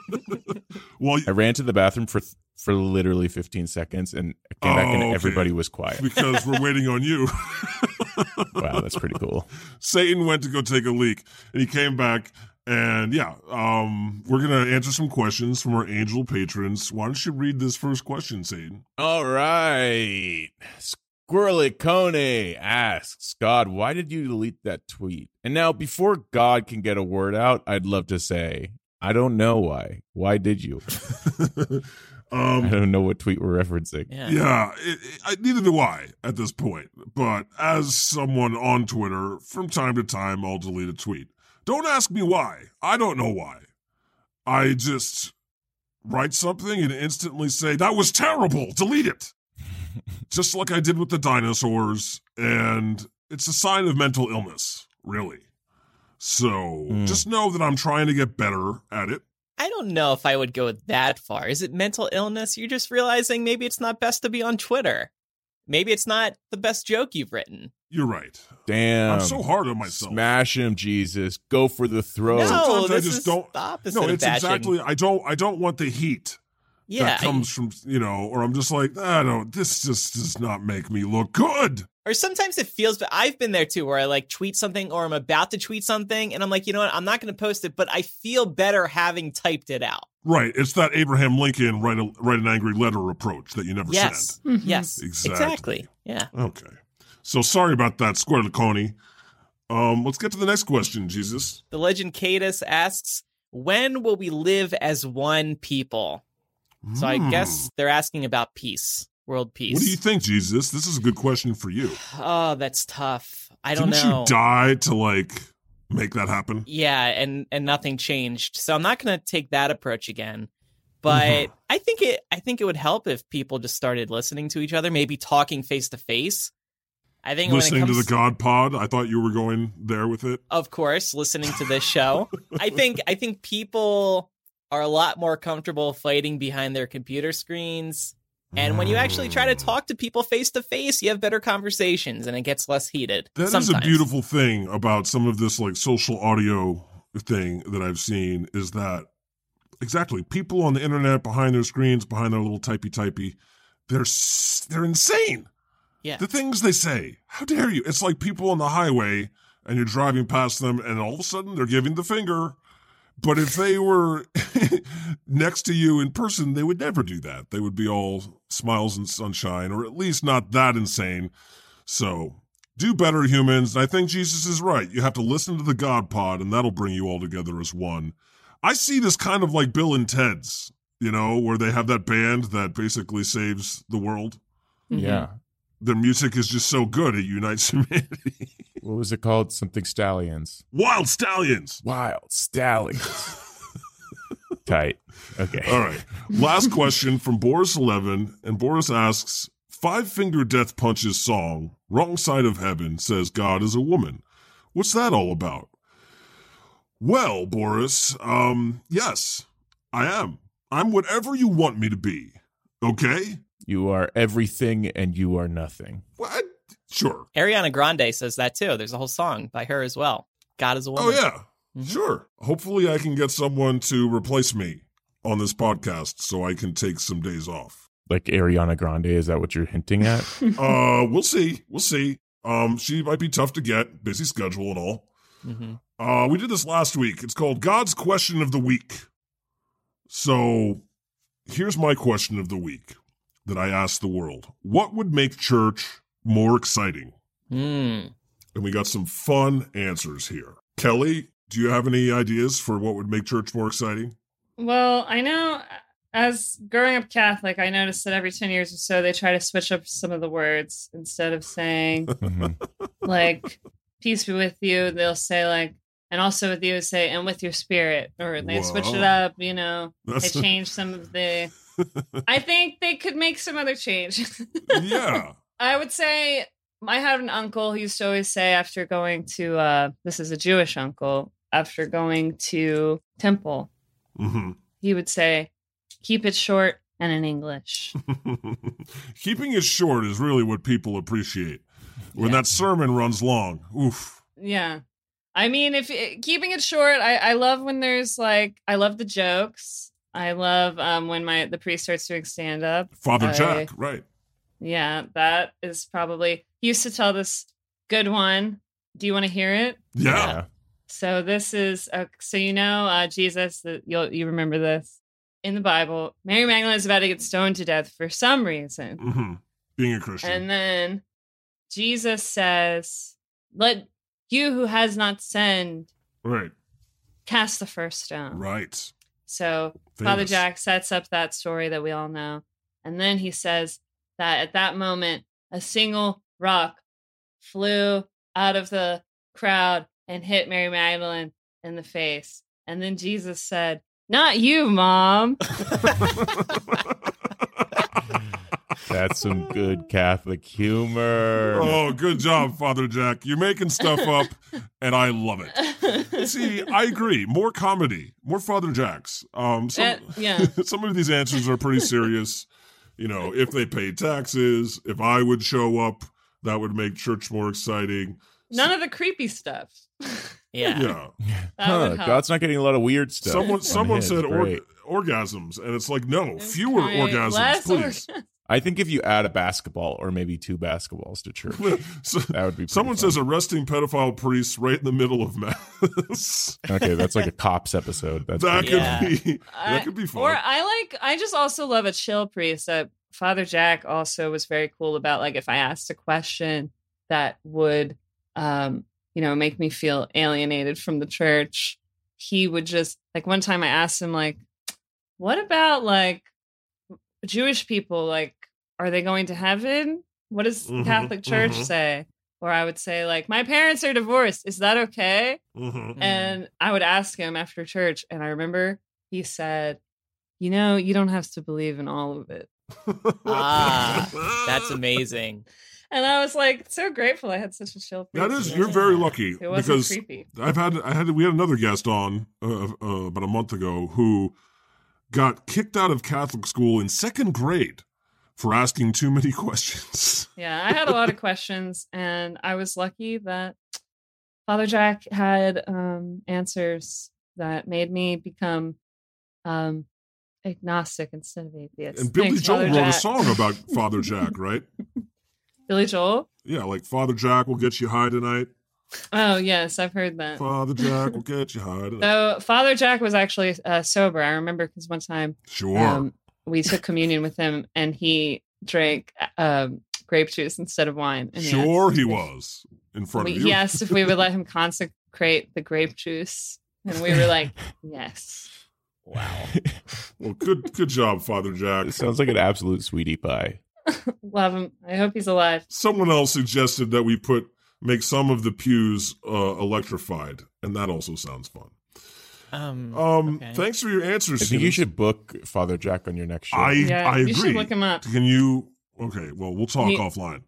well, I ran to the bathroom for for literally fifteen seconds and came back Oh, and okay. everybody was quiet. because we're waiting on you. Wow, that's pretty cool. Satan went to go take a leak, and he came back, and yeah, um, we're going to answer some questions from our angel patrons. Why don't you read this first question, Satan? All right. Squirrely Coney asks, God, why did you delete that tweet? And now, before God can get a word out, I'd love to say, I don't know why. Why did you? I um, don't know what tweet we're referencing. Yeah. yeah, it, it, I, neither do I at this point. But as someone on Twitter, from time to time, I'll delete a tweet. Don't ask me why. I don't know why. I just write something and instantly say, that was terrible. Delete it. Just like I did with the dinosaurs. And it's a sign of mental illness, really. So Mm. just know that I'm trying to get better at it. I don't know if I would go that far. Is it mental illness? You're just realizing maybe it's not best to be on Twitter. Maybe it's not the best joke you've written. You're right. Damn. I'm so hard on myself. Smash him, Jesus. Go for the throat. No, Sometimes I this just is don't- the opposite No, of it's bashing. exactly. I don't. I don't want the heat Yeah, that comes from, you know, or I'm just like, I don't. This just does not make me look good. or sometimes it feels, but I've been there too, where I like tweet something or I'm about to tweet something and I'm like, you know what, I'm not going to post it, but I feel better having typed it out. Right. It's that Abraham Lincoln write a write an angry letter approach that you never Yes. Mhm. Yes. Exactly. Exactly. Yeah. send. Okay. So sorry about that, Square Coney. Um, let's get to the next question, Jesus. The legend Cadus asks, when will we live as one people? So I Hmm. guess they're asking about peace, world peace. What do you think, Jesus? This is a good question for you. Oh, that's tough. I don't Didn't know. you die to like make that happen. Yeah, and and nothing changed. So I'm not going to take that approach again. But mm-hmm. I think it I think it would help if people just started listening to each other, maybe talking face to face. I think listening when it comes to the God Pod. I thought you were going there with it. Of course, listening to this show. I think I think people are a lot more comfortable fighting behind their computer screens. And when you actually try to talk to people face to face, you have better conversations and it gets less heated. That sometimes. is a beautiful thing about some of this like social audio thing that I've seen is that exactly people on the internet behind their screens, behind their little typey typey, they're they're insane. Yeah. The things they say. How dare you? It's like people on the highway and you're driving past them and all of a sudden they're giving the finger. But if they were next to you in person, they would never do that. They would be all smiles and sunshine, or at least not that insane. So do better, humans. I think Jesus is right. You have to listen to the God Pod, and that'll bring you all together as one. I see this kind of like Bill and Ted's, you know, where they have that band that basically saves the world. Yeah. Their music is just so good, it unites humanity. What was it called? Something Stallions. Wild Stallions. Wild Stallions. Tight. Okay. All right. Last question from Boris eleven. And Boris asks, Five Finger Death Punch's song, Wrong Side of Heaven, says God is a woman. What's that all about? Well, Boris, um, yes, I am. I'm whatever you want me to be. Okay? You are everything and you are nothing. What? Sure. Ariana Grande says that too. There's a whole song by her as well. God is a woman. Oh, yeah. Mm-hmm. Sure. Hopefully I can get someone to replace me on this podcast so I can take some days off. Like Ariana Grande, is that what you're hinting at? uh, we'll see. We'll see. Um, she might be tough to get, busy schedule and all. Mm-hmm. Uh, we did this last week. It's called God's Question of the Week. So here's my question of the week that I asked the world. What would make church more exciting? Mm. And we got some fun answers here. Kelly, do you have any ideas for what would make church more exciting? Well, I know as growing up Catholic, I noticed that every ten years or so, they try to switch up some of the words. Instead of saying, like, peace be with you, they'll say, like, and also with you, say, and with your spirit. Or they Whoa. switch it up, you know. That's they change some of the... I think they could make some other change. Yeah. I would say I had an uncle who used to always say after going to, uh, this is a Jewish uncle, after going to temple, mm-hmm. he would say, keep it short and in English. Keeping it short is really what people appreciate. When Yeah. that sermon runs long, oof. Yeah. I mean, if it, keeping it short, I, I love when there's like, I love the jokes. I love um, when my the priest starts doing stand up. Father I, Jack, right. Yeah, that is probably, he used to tell this good one. Do you want to hear it? Yeah. Yeah. So this is, uh, so you know, uh, Jesus, uh, you'll you remember this. In the Bible, Mary Magdalene is about to get stoned to death for some reason. Mm-hmm. Being a Christian. And then Jesus says, let you who has not sinned right. cast the first stone. Right. So Famous. Father Jack sets up that story that we all know. And then he says that at that moment, a single rock flew out of the crowd and hit Mary Magdalene in the face. And then Jesus said, not you, Mom. That's some good Catholic humor. Oh, good job, Father Jack. You're making stuff up, and I love it. See, I agree. More comedy, more Father Jacks. Um, some, Uh, yeah. some of these answers are pretty serious. You know, if they paid taxes, if I would show up, that would make church more exciting. None of the creepy stuff. Yeah. Yeah. That Huh, would help. God's not getting a lot of weird stuff. Someone, on someone his. said or, Great. orgasms, and it's like, no, fewer Okay, orgasms, less please. orgasms. I think if you add a basketball or maybe two basketballs to church, So- that would be pretty someone fun. says arresting pedophile priests right in the middle of mass. Okay, that's like a cops episode. That's that pretty could Yeah. be I- that could be fun. Or I like, I just also love a chill priest. Uh, Father Jack also was very cool about, like, if I asked a question that would, um, you know, make me feel alienated from the church, he would just, like, one time I asked him, like, what about, like, Jewish people? Like, are they going to heaven? What does the Mhm, Catholic Church mhm. say? or I would say like, my parents are divorced. Is that okay? Mm-hmm. And I would ask him after church. And I remember he said, you know, you don't have to believe in all of it. Ah, that's amazing. And I was like, so grateful I had such a chill. That priest. is, you're very lucky It wasn't because creepy. I've had, I had, we had another guest on uh, uh, about a month ago who got kicked out of Catholic school in second grade for asking too many questions. Yeah, I had a lot of questions, and I was lucky that Father Jack had um, answers that made me become um, agnostic instead of atheist. And Billy Thanks, Joel Father wrote Jack. a song about Father Jack, right? Billy Joel? Yeah, like Father Jack will get you high tonight. Oh, yes, I've heard that. Father Jack will get you high tonight. So Father Jack was actually uh, sober. I remember because one time Sure. um, we took communion with him, and he drank um, grape juice instead of wine. And he Sure asked he if- was in front we- of you. He asked if we would let him consecrate the grape juice, and we were like, yes. Wow. Well, good good job, Father Jack. It sounds like an absolute sweetie pie. Love him. I hope he's alive. Someone else suggested that we put make some of the pews uh, electrified, and that also sounds fun. Um, Um, okay. Thanks for your answers. I think you Stevens. should book Father Jack on your next show. I Yeah, I you agree. should look him up. Can you? Okay, well, we'll talk He- offline.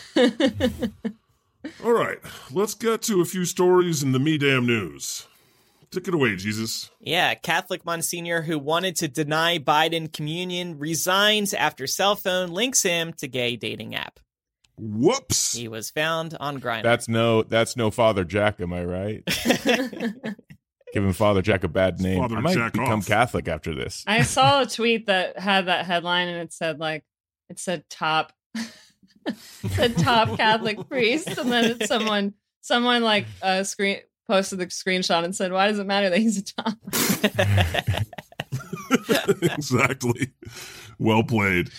All right, let's get to a few stories in the me damn news. Take it away, Jesus. Yeah, Catholic Monsignor who wanted to deny Biden communion resigns after cell phone links him to gay dating app. Whoops. He was found on Grindr. That's no, that's no Father Jack. Am I right? Giving Father Jack a bad name. Father I might Jack become off. Catholic after this. I saw a tweet that had that headline, and it said like, it said top, it said top Catholic priest, and then it's someone, someone like uh, screen posted the screenshot and said, why does it matter that he's a top? Exactly. Well played.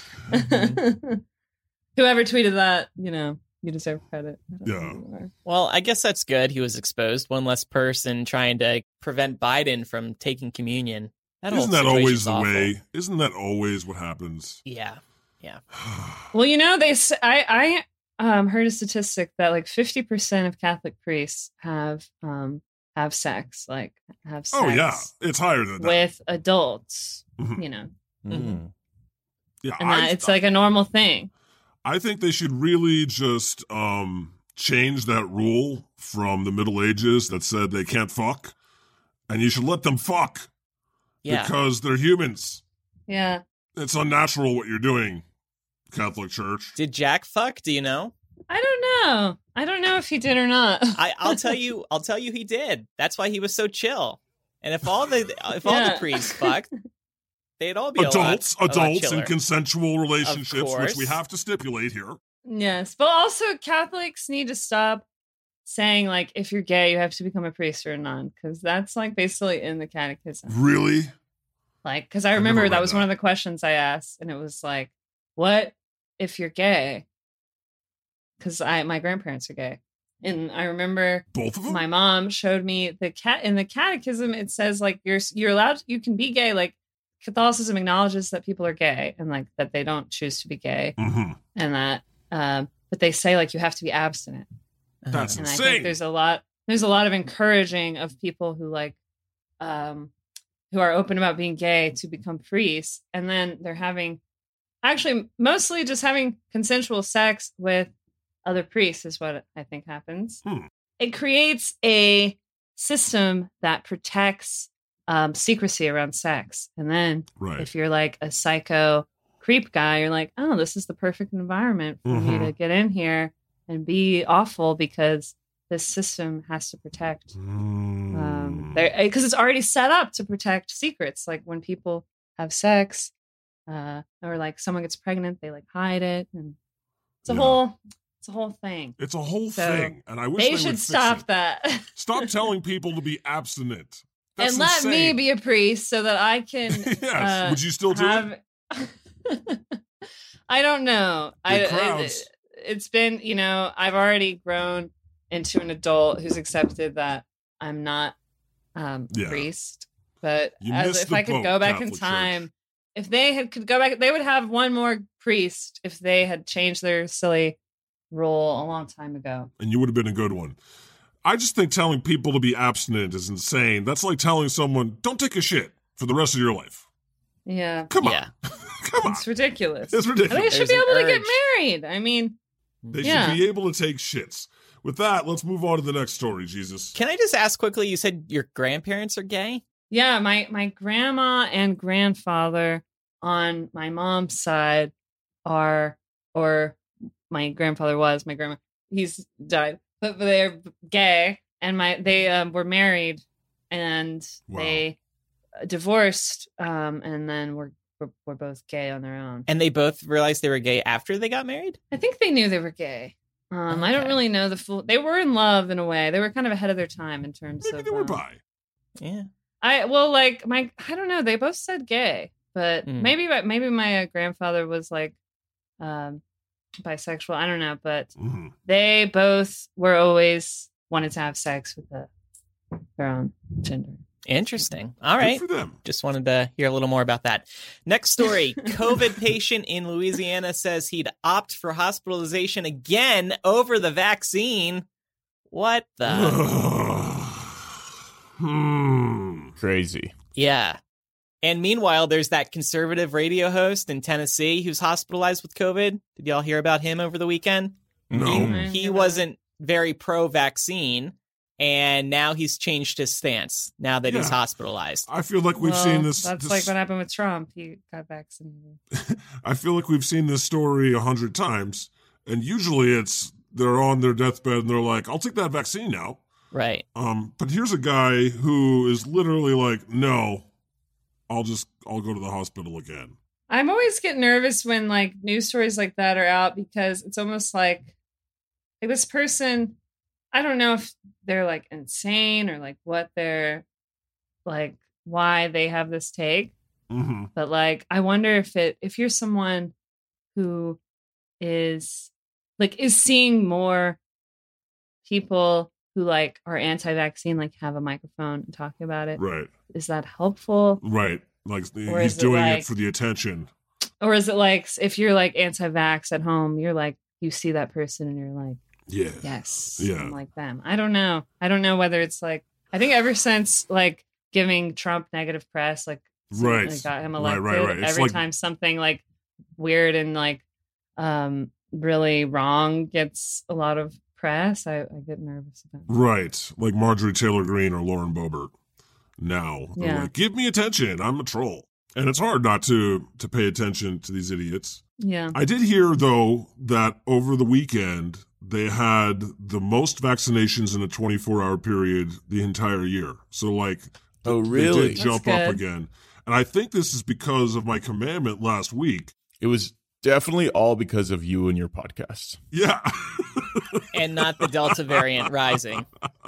Whoever tweeted that, you know, you deserve credit. I don't Yeah. know who you are. Well, I guess that's good. He was exposed. One less person trying to prevent Biden from taking communion. That whole Isn't that always situation's the awful. way? Isn't that always what happens? Yeah. Yeah. Well, you know, they s- I I um, heard a statistic that like fifty percent of Catholic priests have um have sex, like have sex Oh yeah, it's higher than that. with adults, Mhm. you know, Mm. Yeah, and I, that it's like a normal thing. I think they should really just um, change that rule from the Middle Ages that said they can't fuck, and you should let them fuck Yeah. because they're humans. Yeah. It's unnatural what you're doing, Catholic Church. Did Jack fuck? Do you know? I don't know. I don't know if he did or not. I, I'll tell you. I'll tell you. He did. That's why he was so chill. And if all the if all Yeah. the priests fucked, they'd all be Adults, a lot, a lot adults in chiller. consensual relationships, which course. we have to stipulate here. Yes, but also Catholics need to stop saying like if you're gay you have to become a priest or a nun, because that's like basically in the catechism. Really? Like, because I I've remember never that read was that. one of the questions I asked, and it was like, what if you're gay? Because I my grandparents are gay, and I remember Both of them? my mom showed me the cat in the catechism. It says like you're you're allowed, you can be gay. Like Catholicism acknowledges that people are gay and like that they don't choose to be gay, Mhm. and that um, but they say like you have to be abstinent. That's And I insane. think there's a lot there's a lot of encouraging of people who like um who are open about being gay to become priests, and then they're having actually mostly just having consensual sex with other priests is what I think happens. Hmm. It creates a system that protects um, secrecy around sex, and then Right. if you're like a psycho creep guy, you're like, oh, this is the perfect environment for me Mhm. to get in here and be awful because this system has to protect um Mm. because it's already set up to protect secrets. Like when people have sex uh or like someone gets pregnant, they like hide it, and it's a Yeah. whole it's a whole thing. It's a whole So, thing, and I wish They they, should would stop fix it. that. Stop telling people to be abstinent. That's And let me insane. be a priest so that I can Yes. uh, Would you still do it? have... I don't know. I, Big I crowds. it's been, you know, I've already grown into an adult who's accepted that I'm not um a Yeah. priest. But You as missed if the I could boat, go back Catholic in Church. time, if they had could go back, they would have one more priest if they had changed their silly role a long time ago. And you would have been a good one. I just think telling people to be abstinent is insane. That's like telling someone, don't take a shit for the rest of your life. Yeah. Come on. Yeah. Come on. It's ridiculous. It's I ridiculous. think I should There's be able an to get urge. married. I mean, They Yeah. should be able to take shits. With that, let's move on to the next story, Jesus. Can I just ask quickly? You said your grandparents are gay? yeah, my, my grandma and grandfather on my mom's side are, or my grandfather was, my grandma, he's died, but they're gay. And my they um, were married and Wow. they divorced um, and then were, were, were both gay on their own. And they both realized they were gay after they got married? I think they knew they were gay. Um, I don't Okay. really know the full. They were in love in a way. They were kind of ahead of their time in terms Maybe of. they were um, bi. Yeah. I well, like my, I don't know. They both said gay, but Hmm. maybe, maybe my uh, grandfather was like, um, bisexual. I don't know, but Mhm. they both were always wanted to have sex with the, their own gender. Interesting. All Good right. for them. Just wanted to hear a little more about that. Next story. COVID patient in Louisiana says he'd opt for hospitalization again over the vaccine. What the? hmm. Crazy. Yeah. And meanwhile, there's that conservative radio host in Tennessee who's hospitalized with COVID. Did y'all hear about him over the weekend? No. Mm. He wasn't very pro-vaccine, and now he's changed his stance now that he's Yeah. hospitalized. I feel like we've Well, seen this. That's this- like what happened with Trump. He got vaccinated. I feel like we've seen this story a hundred times, and usually it's they're on their deathbed and they're like, "I'll take that vaccine now." Right. Um, but here's a guy who is literally like, "No, I'll just I'll go to the hospital again." I'm always get nervous when like news stories like that are out because it's almost like like this person, I don't know if they're like insane or like what they're like why they have this take, Mm-hmm. but like I wonder if it if you're someone who is like is seeing more people who like are anti-vaccine like have a microphone and talking about it. Right, Is that helpful? right. Like Or he's is it doing like- it for the attention. Or is it like if you're like anti-vax at home, you're like you see that person and you're like, Yeah, yes, Yeah. I'm like them. I don't know. I don't know whether it's like I think ever since like giving Trump negative press, like Right. like, got him Right, elected. right, right. It's Every like- time something like weird and like um really wrong gets a lot of press, I, I get nervous about it. right. Like Marjorie Taylor Greene or Lauren Boebert. Now they're Yeah. like, "Give me attention. I'm a troll," and it's hard not to to pay attention to these idiots. Yeah. I did hear, though, that over the weekend, they had the most vaccinations in a twenty-four hour period the entire year. So, like, Oh, they really? did jump That's up good. again. And I think this is because of my commandment last week. It was definitely all because of you and your podcast. Yeah. And not the Delta variant rising.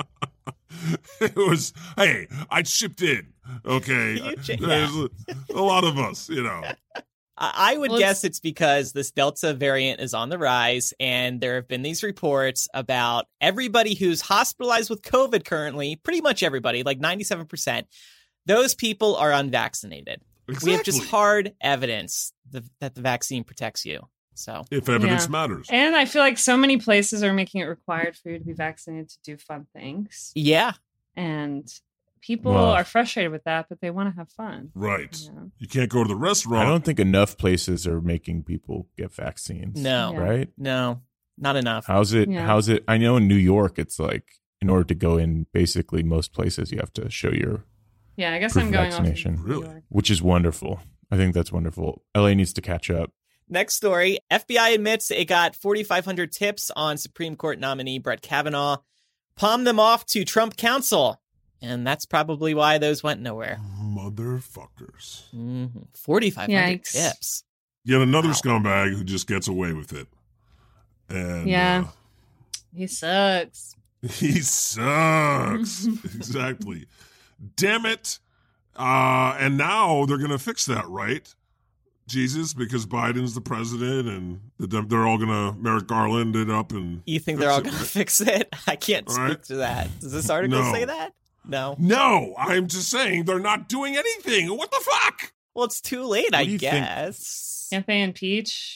It was, hey, I chipped in. Okay. You chi- There's a, a lot of us, you know. I I would Well, guess it's because this Delta variant is on the rise, and there have been these reports about everybody who's hospitalized with COVID currently, pretty much everybody, like ninety-seven percent, those people are unvaccinated. We have just Exactly. hard evidence th- that the vaccine protects you. So, If evidence Yeah. matters. And I feel like so many places are making it required for you to be vaccinated to do fun things. yeah. And people Well- are frustrated with that, but they want to have fun. Right. you know? You can't go to the restaurant. I don't think enough places are making people get vaccines. No. Yeah. Right? No, not enough. How's it? Yeah. How's it? I know in New York, it's like in order to go in, basically most places you have to show your, Yeah, I guess Proof I'm of going vaccination. off of New Really? York. which is wonderful. I think that's wonderful. L A needs to catch up. Next story. F B I admits it got forty-five hundred tips on Supreme Court nominee Brett Kavanaugh, palmed them off to Trump counsel. And that's probably why those went nowhere. Motherfuckers. Mm-hmm. forty-five hundred Yikes. tips. Yet another Wow. scumbag who just gets away with it. And Yeah. He sucks. uh, he sucks. Exactly. Damn it. Uh, and now they're going to fix that, right? Jesus, because Biden's the president and the, they're all going to Merrick Garland it up. And You think fix they're all it, going to right? fix it? I can't All speak right. to that. Does this article No. say that? No. No, I'm just saying they're not doing anything. What the fuck? Well, it's too late, What I do you think? guess. Can't they impeach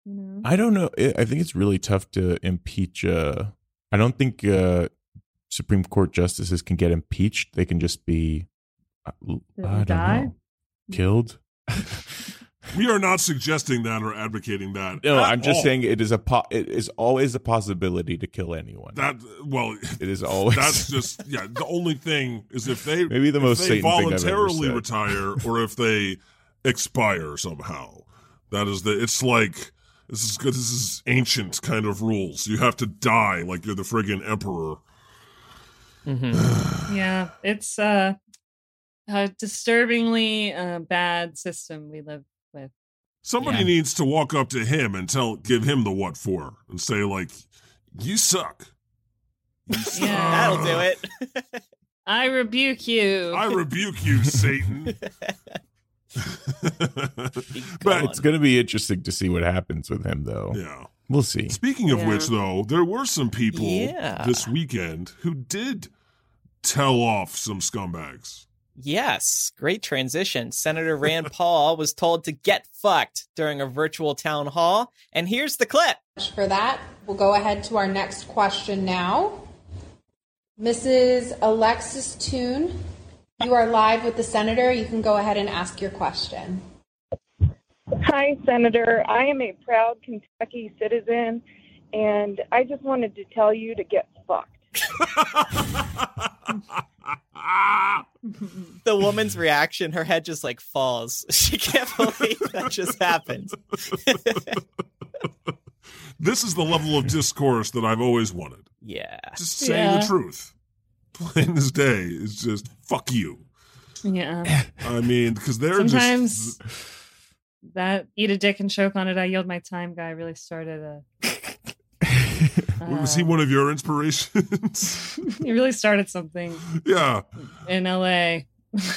You know? I don't know. I I think it's really tough to impeach. Uh, I don't think uh, Supreme Court justices can get impeached. They can just be, uh, I don't die? know, killed. We are not suggesting that or advocating that. No, at I'm just all. saying it is a po- it is always a possibility to kill anyone. that. Well, It is always. that's just yeah. The only thing is if they Maybe the if most they Satan thing I've ever voluntarily said. retire or if they expire somehow. That is the. It's like this is good. This is ancient kind of rules. You have to die like you're the friggin' emperor. Mm-hmm. Yeah, it's uh, a disturbingly uh, bad system we live with. Somebody Yeah. needs to walk up to him and tell, give him the what for, and say like, "You suck." You suck. Yeah. That'll do it. I rebuke you. I rebuke you, Satan. Be But gone. It's going to be interesting to see what happens with him, though. yeah. We'll see. Speaking of Yeah. which, though, there were some people Yeah. this weekend who did tell off some scumbags. Yes, great transition. Senator Rand Paul was told to get fucked during a virtual town hall, and here's the clip. For that, we'll go ahead to our next question now. Missus Alexis Toon, you are live with the senator. You can go ahead and ask your question. Hi, Senator. I am a proud Kentucky citizen, and I just wanted to tell you to get fucked. The woman's reaction, her head just like falls. She can't believe that just happened. This is the level of discourse that I've always wanted. Yeah. Just saying Yeah. the truth. Plain as day is just fuck you. Yeah. I mean, because they're Sometimes just. that eat a dick and choke on it, I yield my time guy really started a. Was he one of your inspirations? He really started something Yeah. in L A.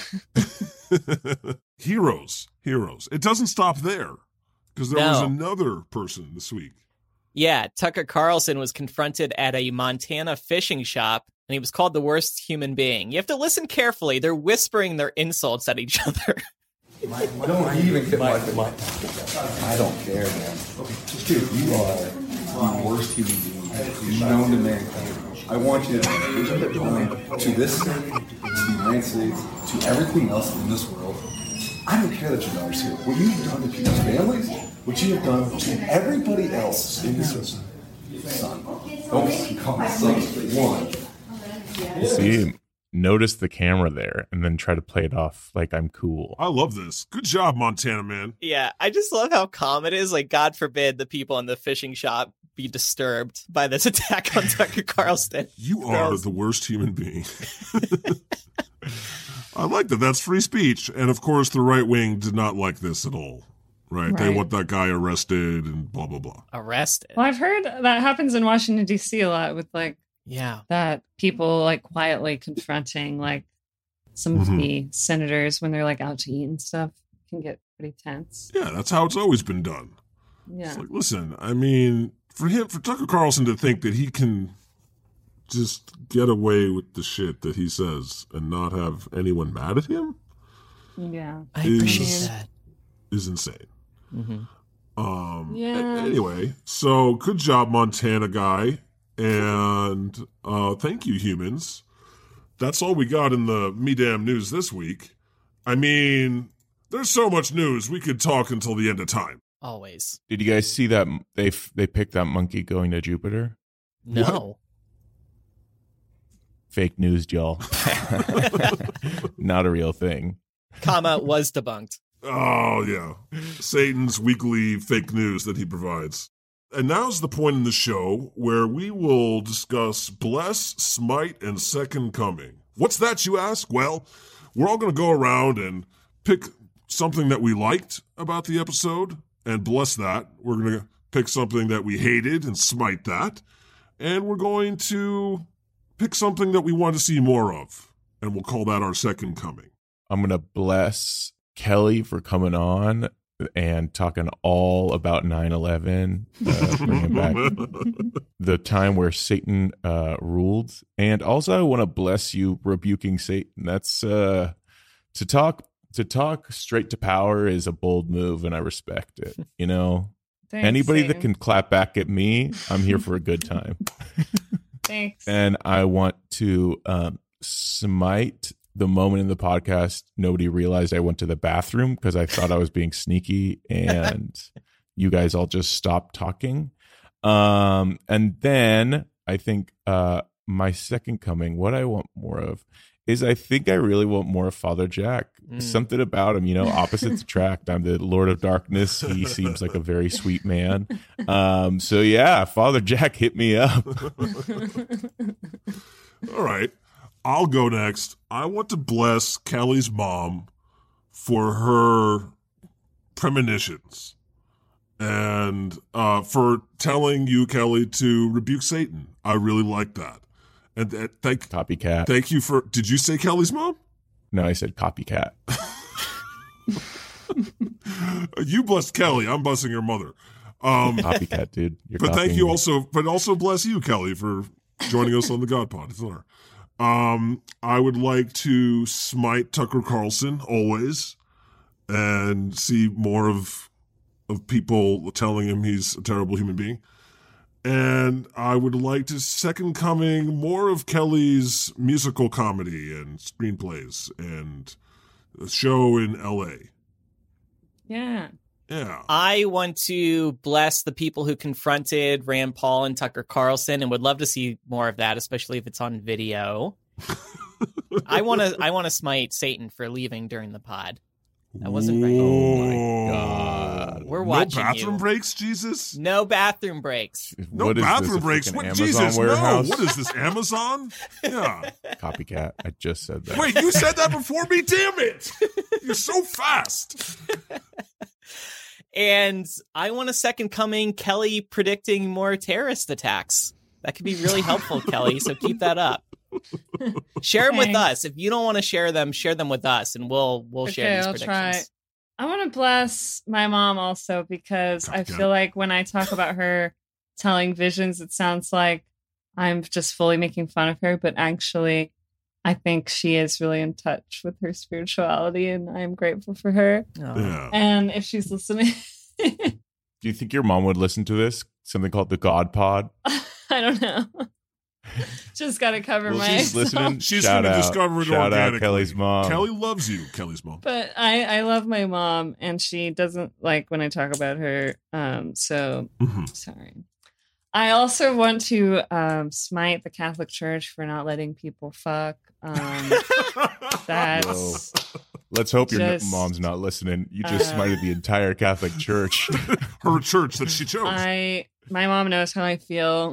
Heroes. Heroes. It doesn't stop there. Because there was No. another person this week. Yeah, Tucker Carlson was confronted at a Montana fishing shop, and he was called the worst human being. You have to listen carefully. They're whispering their insults at each other. Don't even get my, my, I don't care, man. Dude, you are the worst human being known to mankind. I want you to to this state, to the United States, to everything else in this world. I don't care that your daughter's here. What you've done to people's families, what you have done to everybody else in this system. Son, don't call me son. One. See, notice the camera there and then try to play it off like I'm cool. I love this. Good job, Montana man. Yeah, I just love how calm it is. Like, God forbid the people in the fishing shop be disturbed by this attack on Tucker Carlson. You are Girls. the worst human being. I like that. That's free speech. And of course, the right wing did not like this at all. Right? They Right. want that guy arrested and blah, blah, blah. Arrested. Well, I've heard that happens in Washington, D C a lot with like Yeah. that people like quietly confronting like some of Mhm. the senators when they're like out to eat and stuff can get pretty tense. Yeah, that's how it's always been done. Yeah. It's like, listen, I mean, for him, for Tucker Carlson to think that he can just get away with the shit that he says and not have anyone mad at him Yeah. I is- appreciate that. is insane. Mm-hmm. Um, Yeah. a- Anyway, so good job, Montana guy. And uh, thank you, humans. That's all we got in the Me Damn News this week. I mean, there's so much news, we could talk until the end of time. Always. Did you guys see that they f- they picked that monkey going to Jupiter? No. Fake news, y'all. Not a real thing. Comma was debunked. Oh, yeah. Satan's weekly fake news that he provides. And now's the point in the show where we will discuss Bless, Smite, and Second Coming. What's that, you ask? Well, we're all going to go around and pick something that we liked about the episode and bless that. We're going to pick something that we hated and smite that. And we're going to pick something that we want to see more of. And we'll call that our Second Coming. I'm going to bless Kelly for coming on and talking all about nine eleven, uh, bringing back the time where Satan uh, ruled. And also I want to bless you rebuking Satan. That's uh, to talk to talk straight to power is a bold move, and I respect it. You know, Thanks, Anybody Satan. that can clap back at me, I'm here for a good time. Thanks. And I want to um, smite the moment in the podcast nobody realized I went to the bathroom because I thought I was being sneaky, and you guys all just stopped talking. Um, and then I think uh, my second coming, what I want more of is I think I really want more of Father Jack. Mm. Something about him, you know, opposites attract. I'm the Lord of Darkness. He seems like a very sweet man. Um, so yeah, Father Jack, hit me up. All right. I'll go next. I want to bless Kelly's mom for her premonitions and uh, for telling you, Kelly, to rebuke Satan. I really like that. And uh, thank Copycat. Thank you for. Did you say Kelly's mom? No, I said copycat. You blessed Kelly. I'm blessing your mother. Um, Copycat, dude. You're but thank copying you me. also. But also bless you, Kelly, for joining us on the God Pod. It's an honor. Um, I would like to smite Tucker Carlson always, and see more of of people telling him he's a terrible human being. And I would like to second coming more of Kelly's musical comedy and screenplays and a show in L A. Yeah. Yeah. I want to bless the people who confronted Rand Paul and Tucker Carlson, and would love to see more of that, especially if it's on video. I want to. I want to smite Satan for leaving during the pod. That wasn't right. Oh my God. We're watching No bathroom you. breaks, Jesus? No bathroom breaks. No What is this, bathroom a breaks. freaking What, Amazon Jesus, warehouse? no. What is this, Amazon? Yeah. Copycat. I just said that. Wait, you said that before me? Damn it. You're so fast. And I want a second coming Kelly predicting more terrorist attacks. That could be really helpful, Kelly. So keep that up. Share them with Thanks. us. If you don't want to share them, share them with us, and we'll we'll Okay, share these I'll predictions. try. I want to bless my mom also because I Okay. feel like when I talk about her telling visions, it sounds like I'm just fully making fun of her, but actually, I think she is really in touch with her spirituality, and I'm grateful for her. Oh. Yeah. And if she's listening, Do you think your mom would listen to this? Something called the God Pod? I don't know. Just got to cover Well, my. she's listening. She's Shout going to out. discover it Shout organically. out Kelly's mom. Kelly loves you, Kelly's mom. But I, I love my mom, and she doesn't like when I talk about her. Um, so Mhm. sorry. I also want to um, smite the Catholic Church for not letting people fuck. Um, that's Whoa. Let's hope your Just, mom's not listening. You just uh, smited the entire Catholic Church. Her church that she chose. I my mom knows how I feel,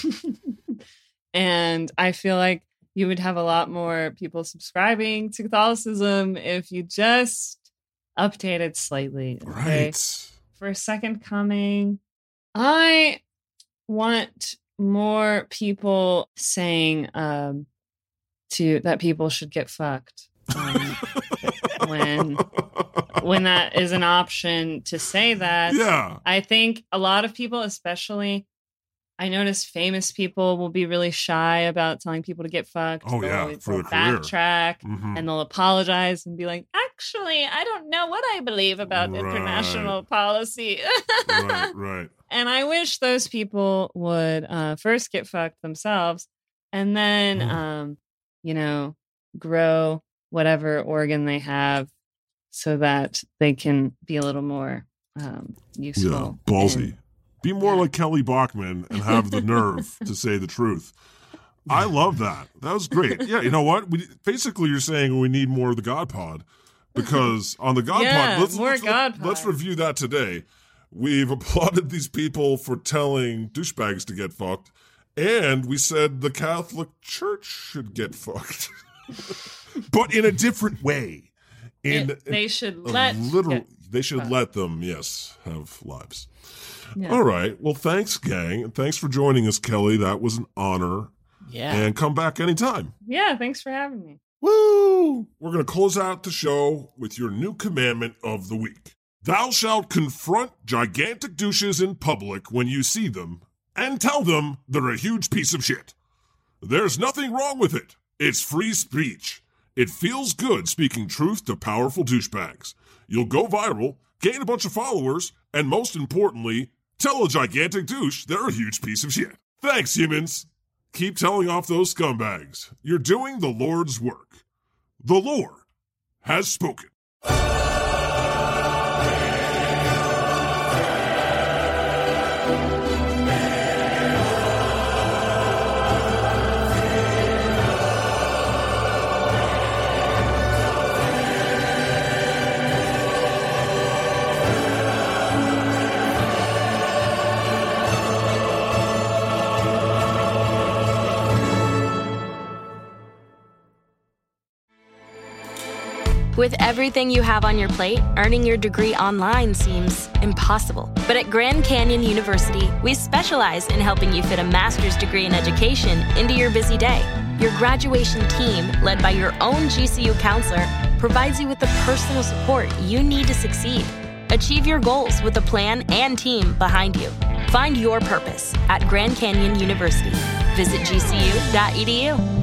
and I feel like you would have a lot more people subscribing to Catholicism if you just updated slightly. Okay? Right. For Second Coming, I want more people saying um, to that people should get fucked um, when when that is an option to say that. Yeah. I think a lot of people, especially, I notice famous people will be really shy about telling people to get fucked. Oh, They'll yeah, always for the career. backtrack Mhm. and they'll apologize and be like, actually, I don't know what I believe about Right. international policy. Right, right. And I wish those people would uh, first get fucked themselves and then, Mm. um, you know, grow whatever organ they have so that they can be a little more um, useful. Yeah, ballsy. and- Be more like Kelly Bachman and have the nerve to say the truth. I love that. That was great. Yeah, you know what? We basically you're saying we need more of the God Pod because on the God Yeah, Pod, let's, more let's, God Pod. let's review that today. We've applauded these people for telling douchebags to get fucked, and we said the Catholic Church should get fucked, but in a different way. In It- they should a let literal, get they should fucked. let them, yes, have lives. Yeah. All right. Well, thanks, gang. And thanks for joining us, Kelly. That was an honor. Yeah. And come back anytime. Yeah, thanks for having me. Woo! We're going to close out the show with your new commandment of the week. Thou shalt confront gigantic douches in public when you see them and tell them they're a huge piece of shit. There's nothing wrong with it. It's free speech. It feels good speaking truth to powerful douchebags. You'll go viral, gain a bunch of followers, and most importantly, Tell a gigantic douche they're a huge piece of shit. Thanks, humans. Keep telling off those scumbags. You're doing the Lord's work. The Lord has spoken. With everything you have on your plate, earning your degree online seems impossible. But at Grand Canyon University, we specialize in helping you fit a master's degree in education into your busy day. Your graduation team, led by your own G C U counselor, provides you with the personal support you need to succeed. Achieve your goals with a plan and team behind you. Find your purpose at Grand Canyon University. Visit G C U dot E D U.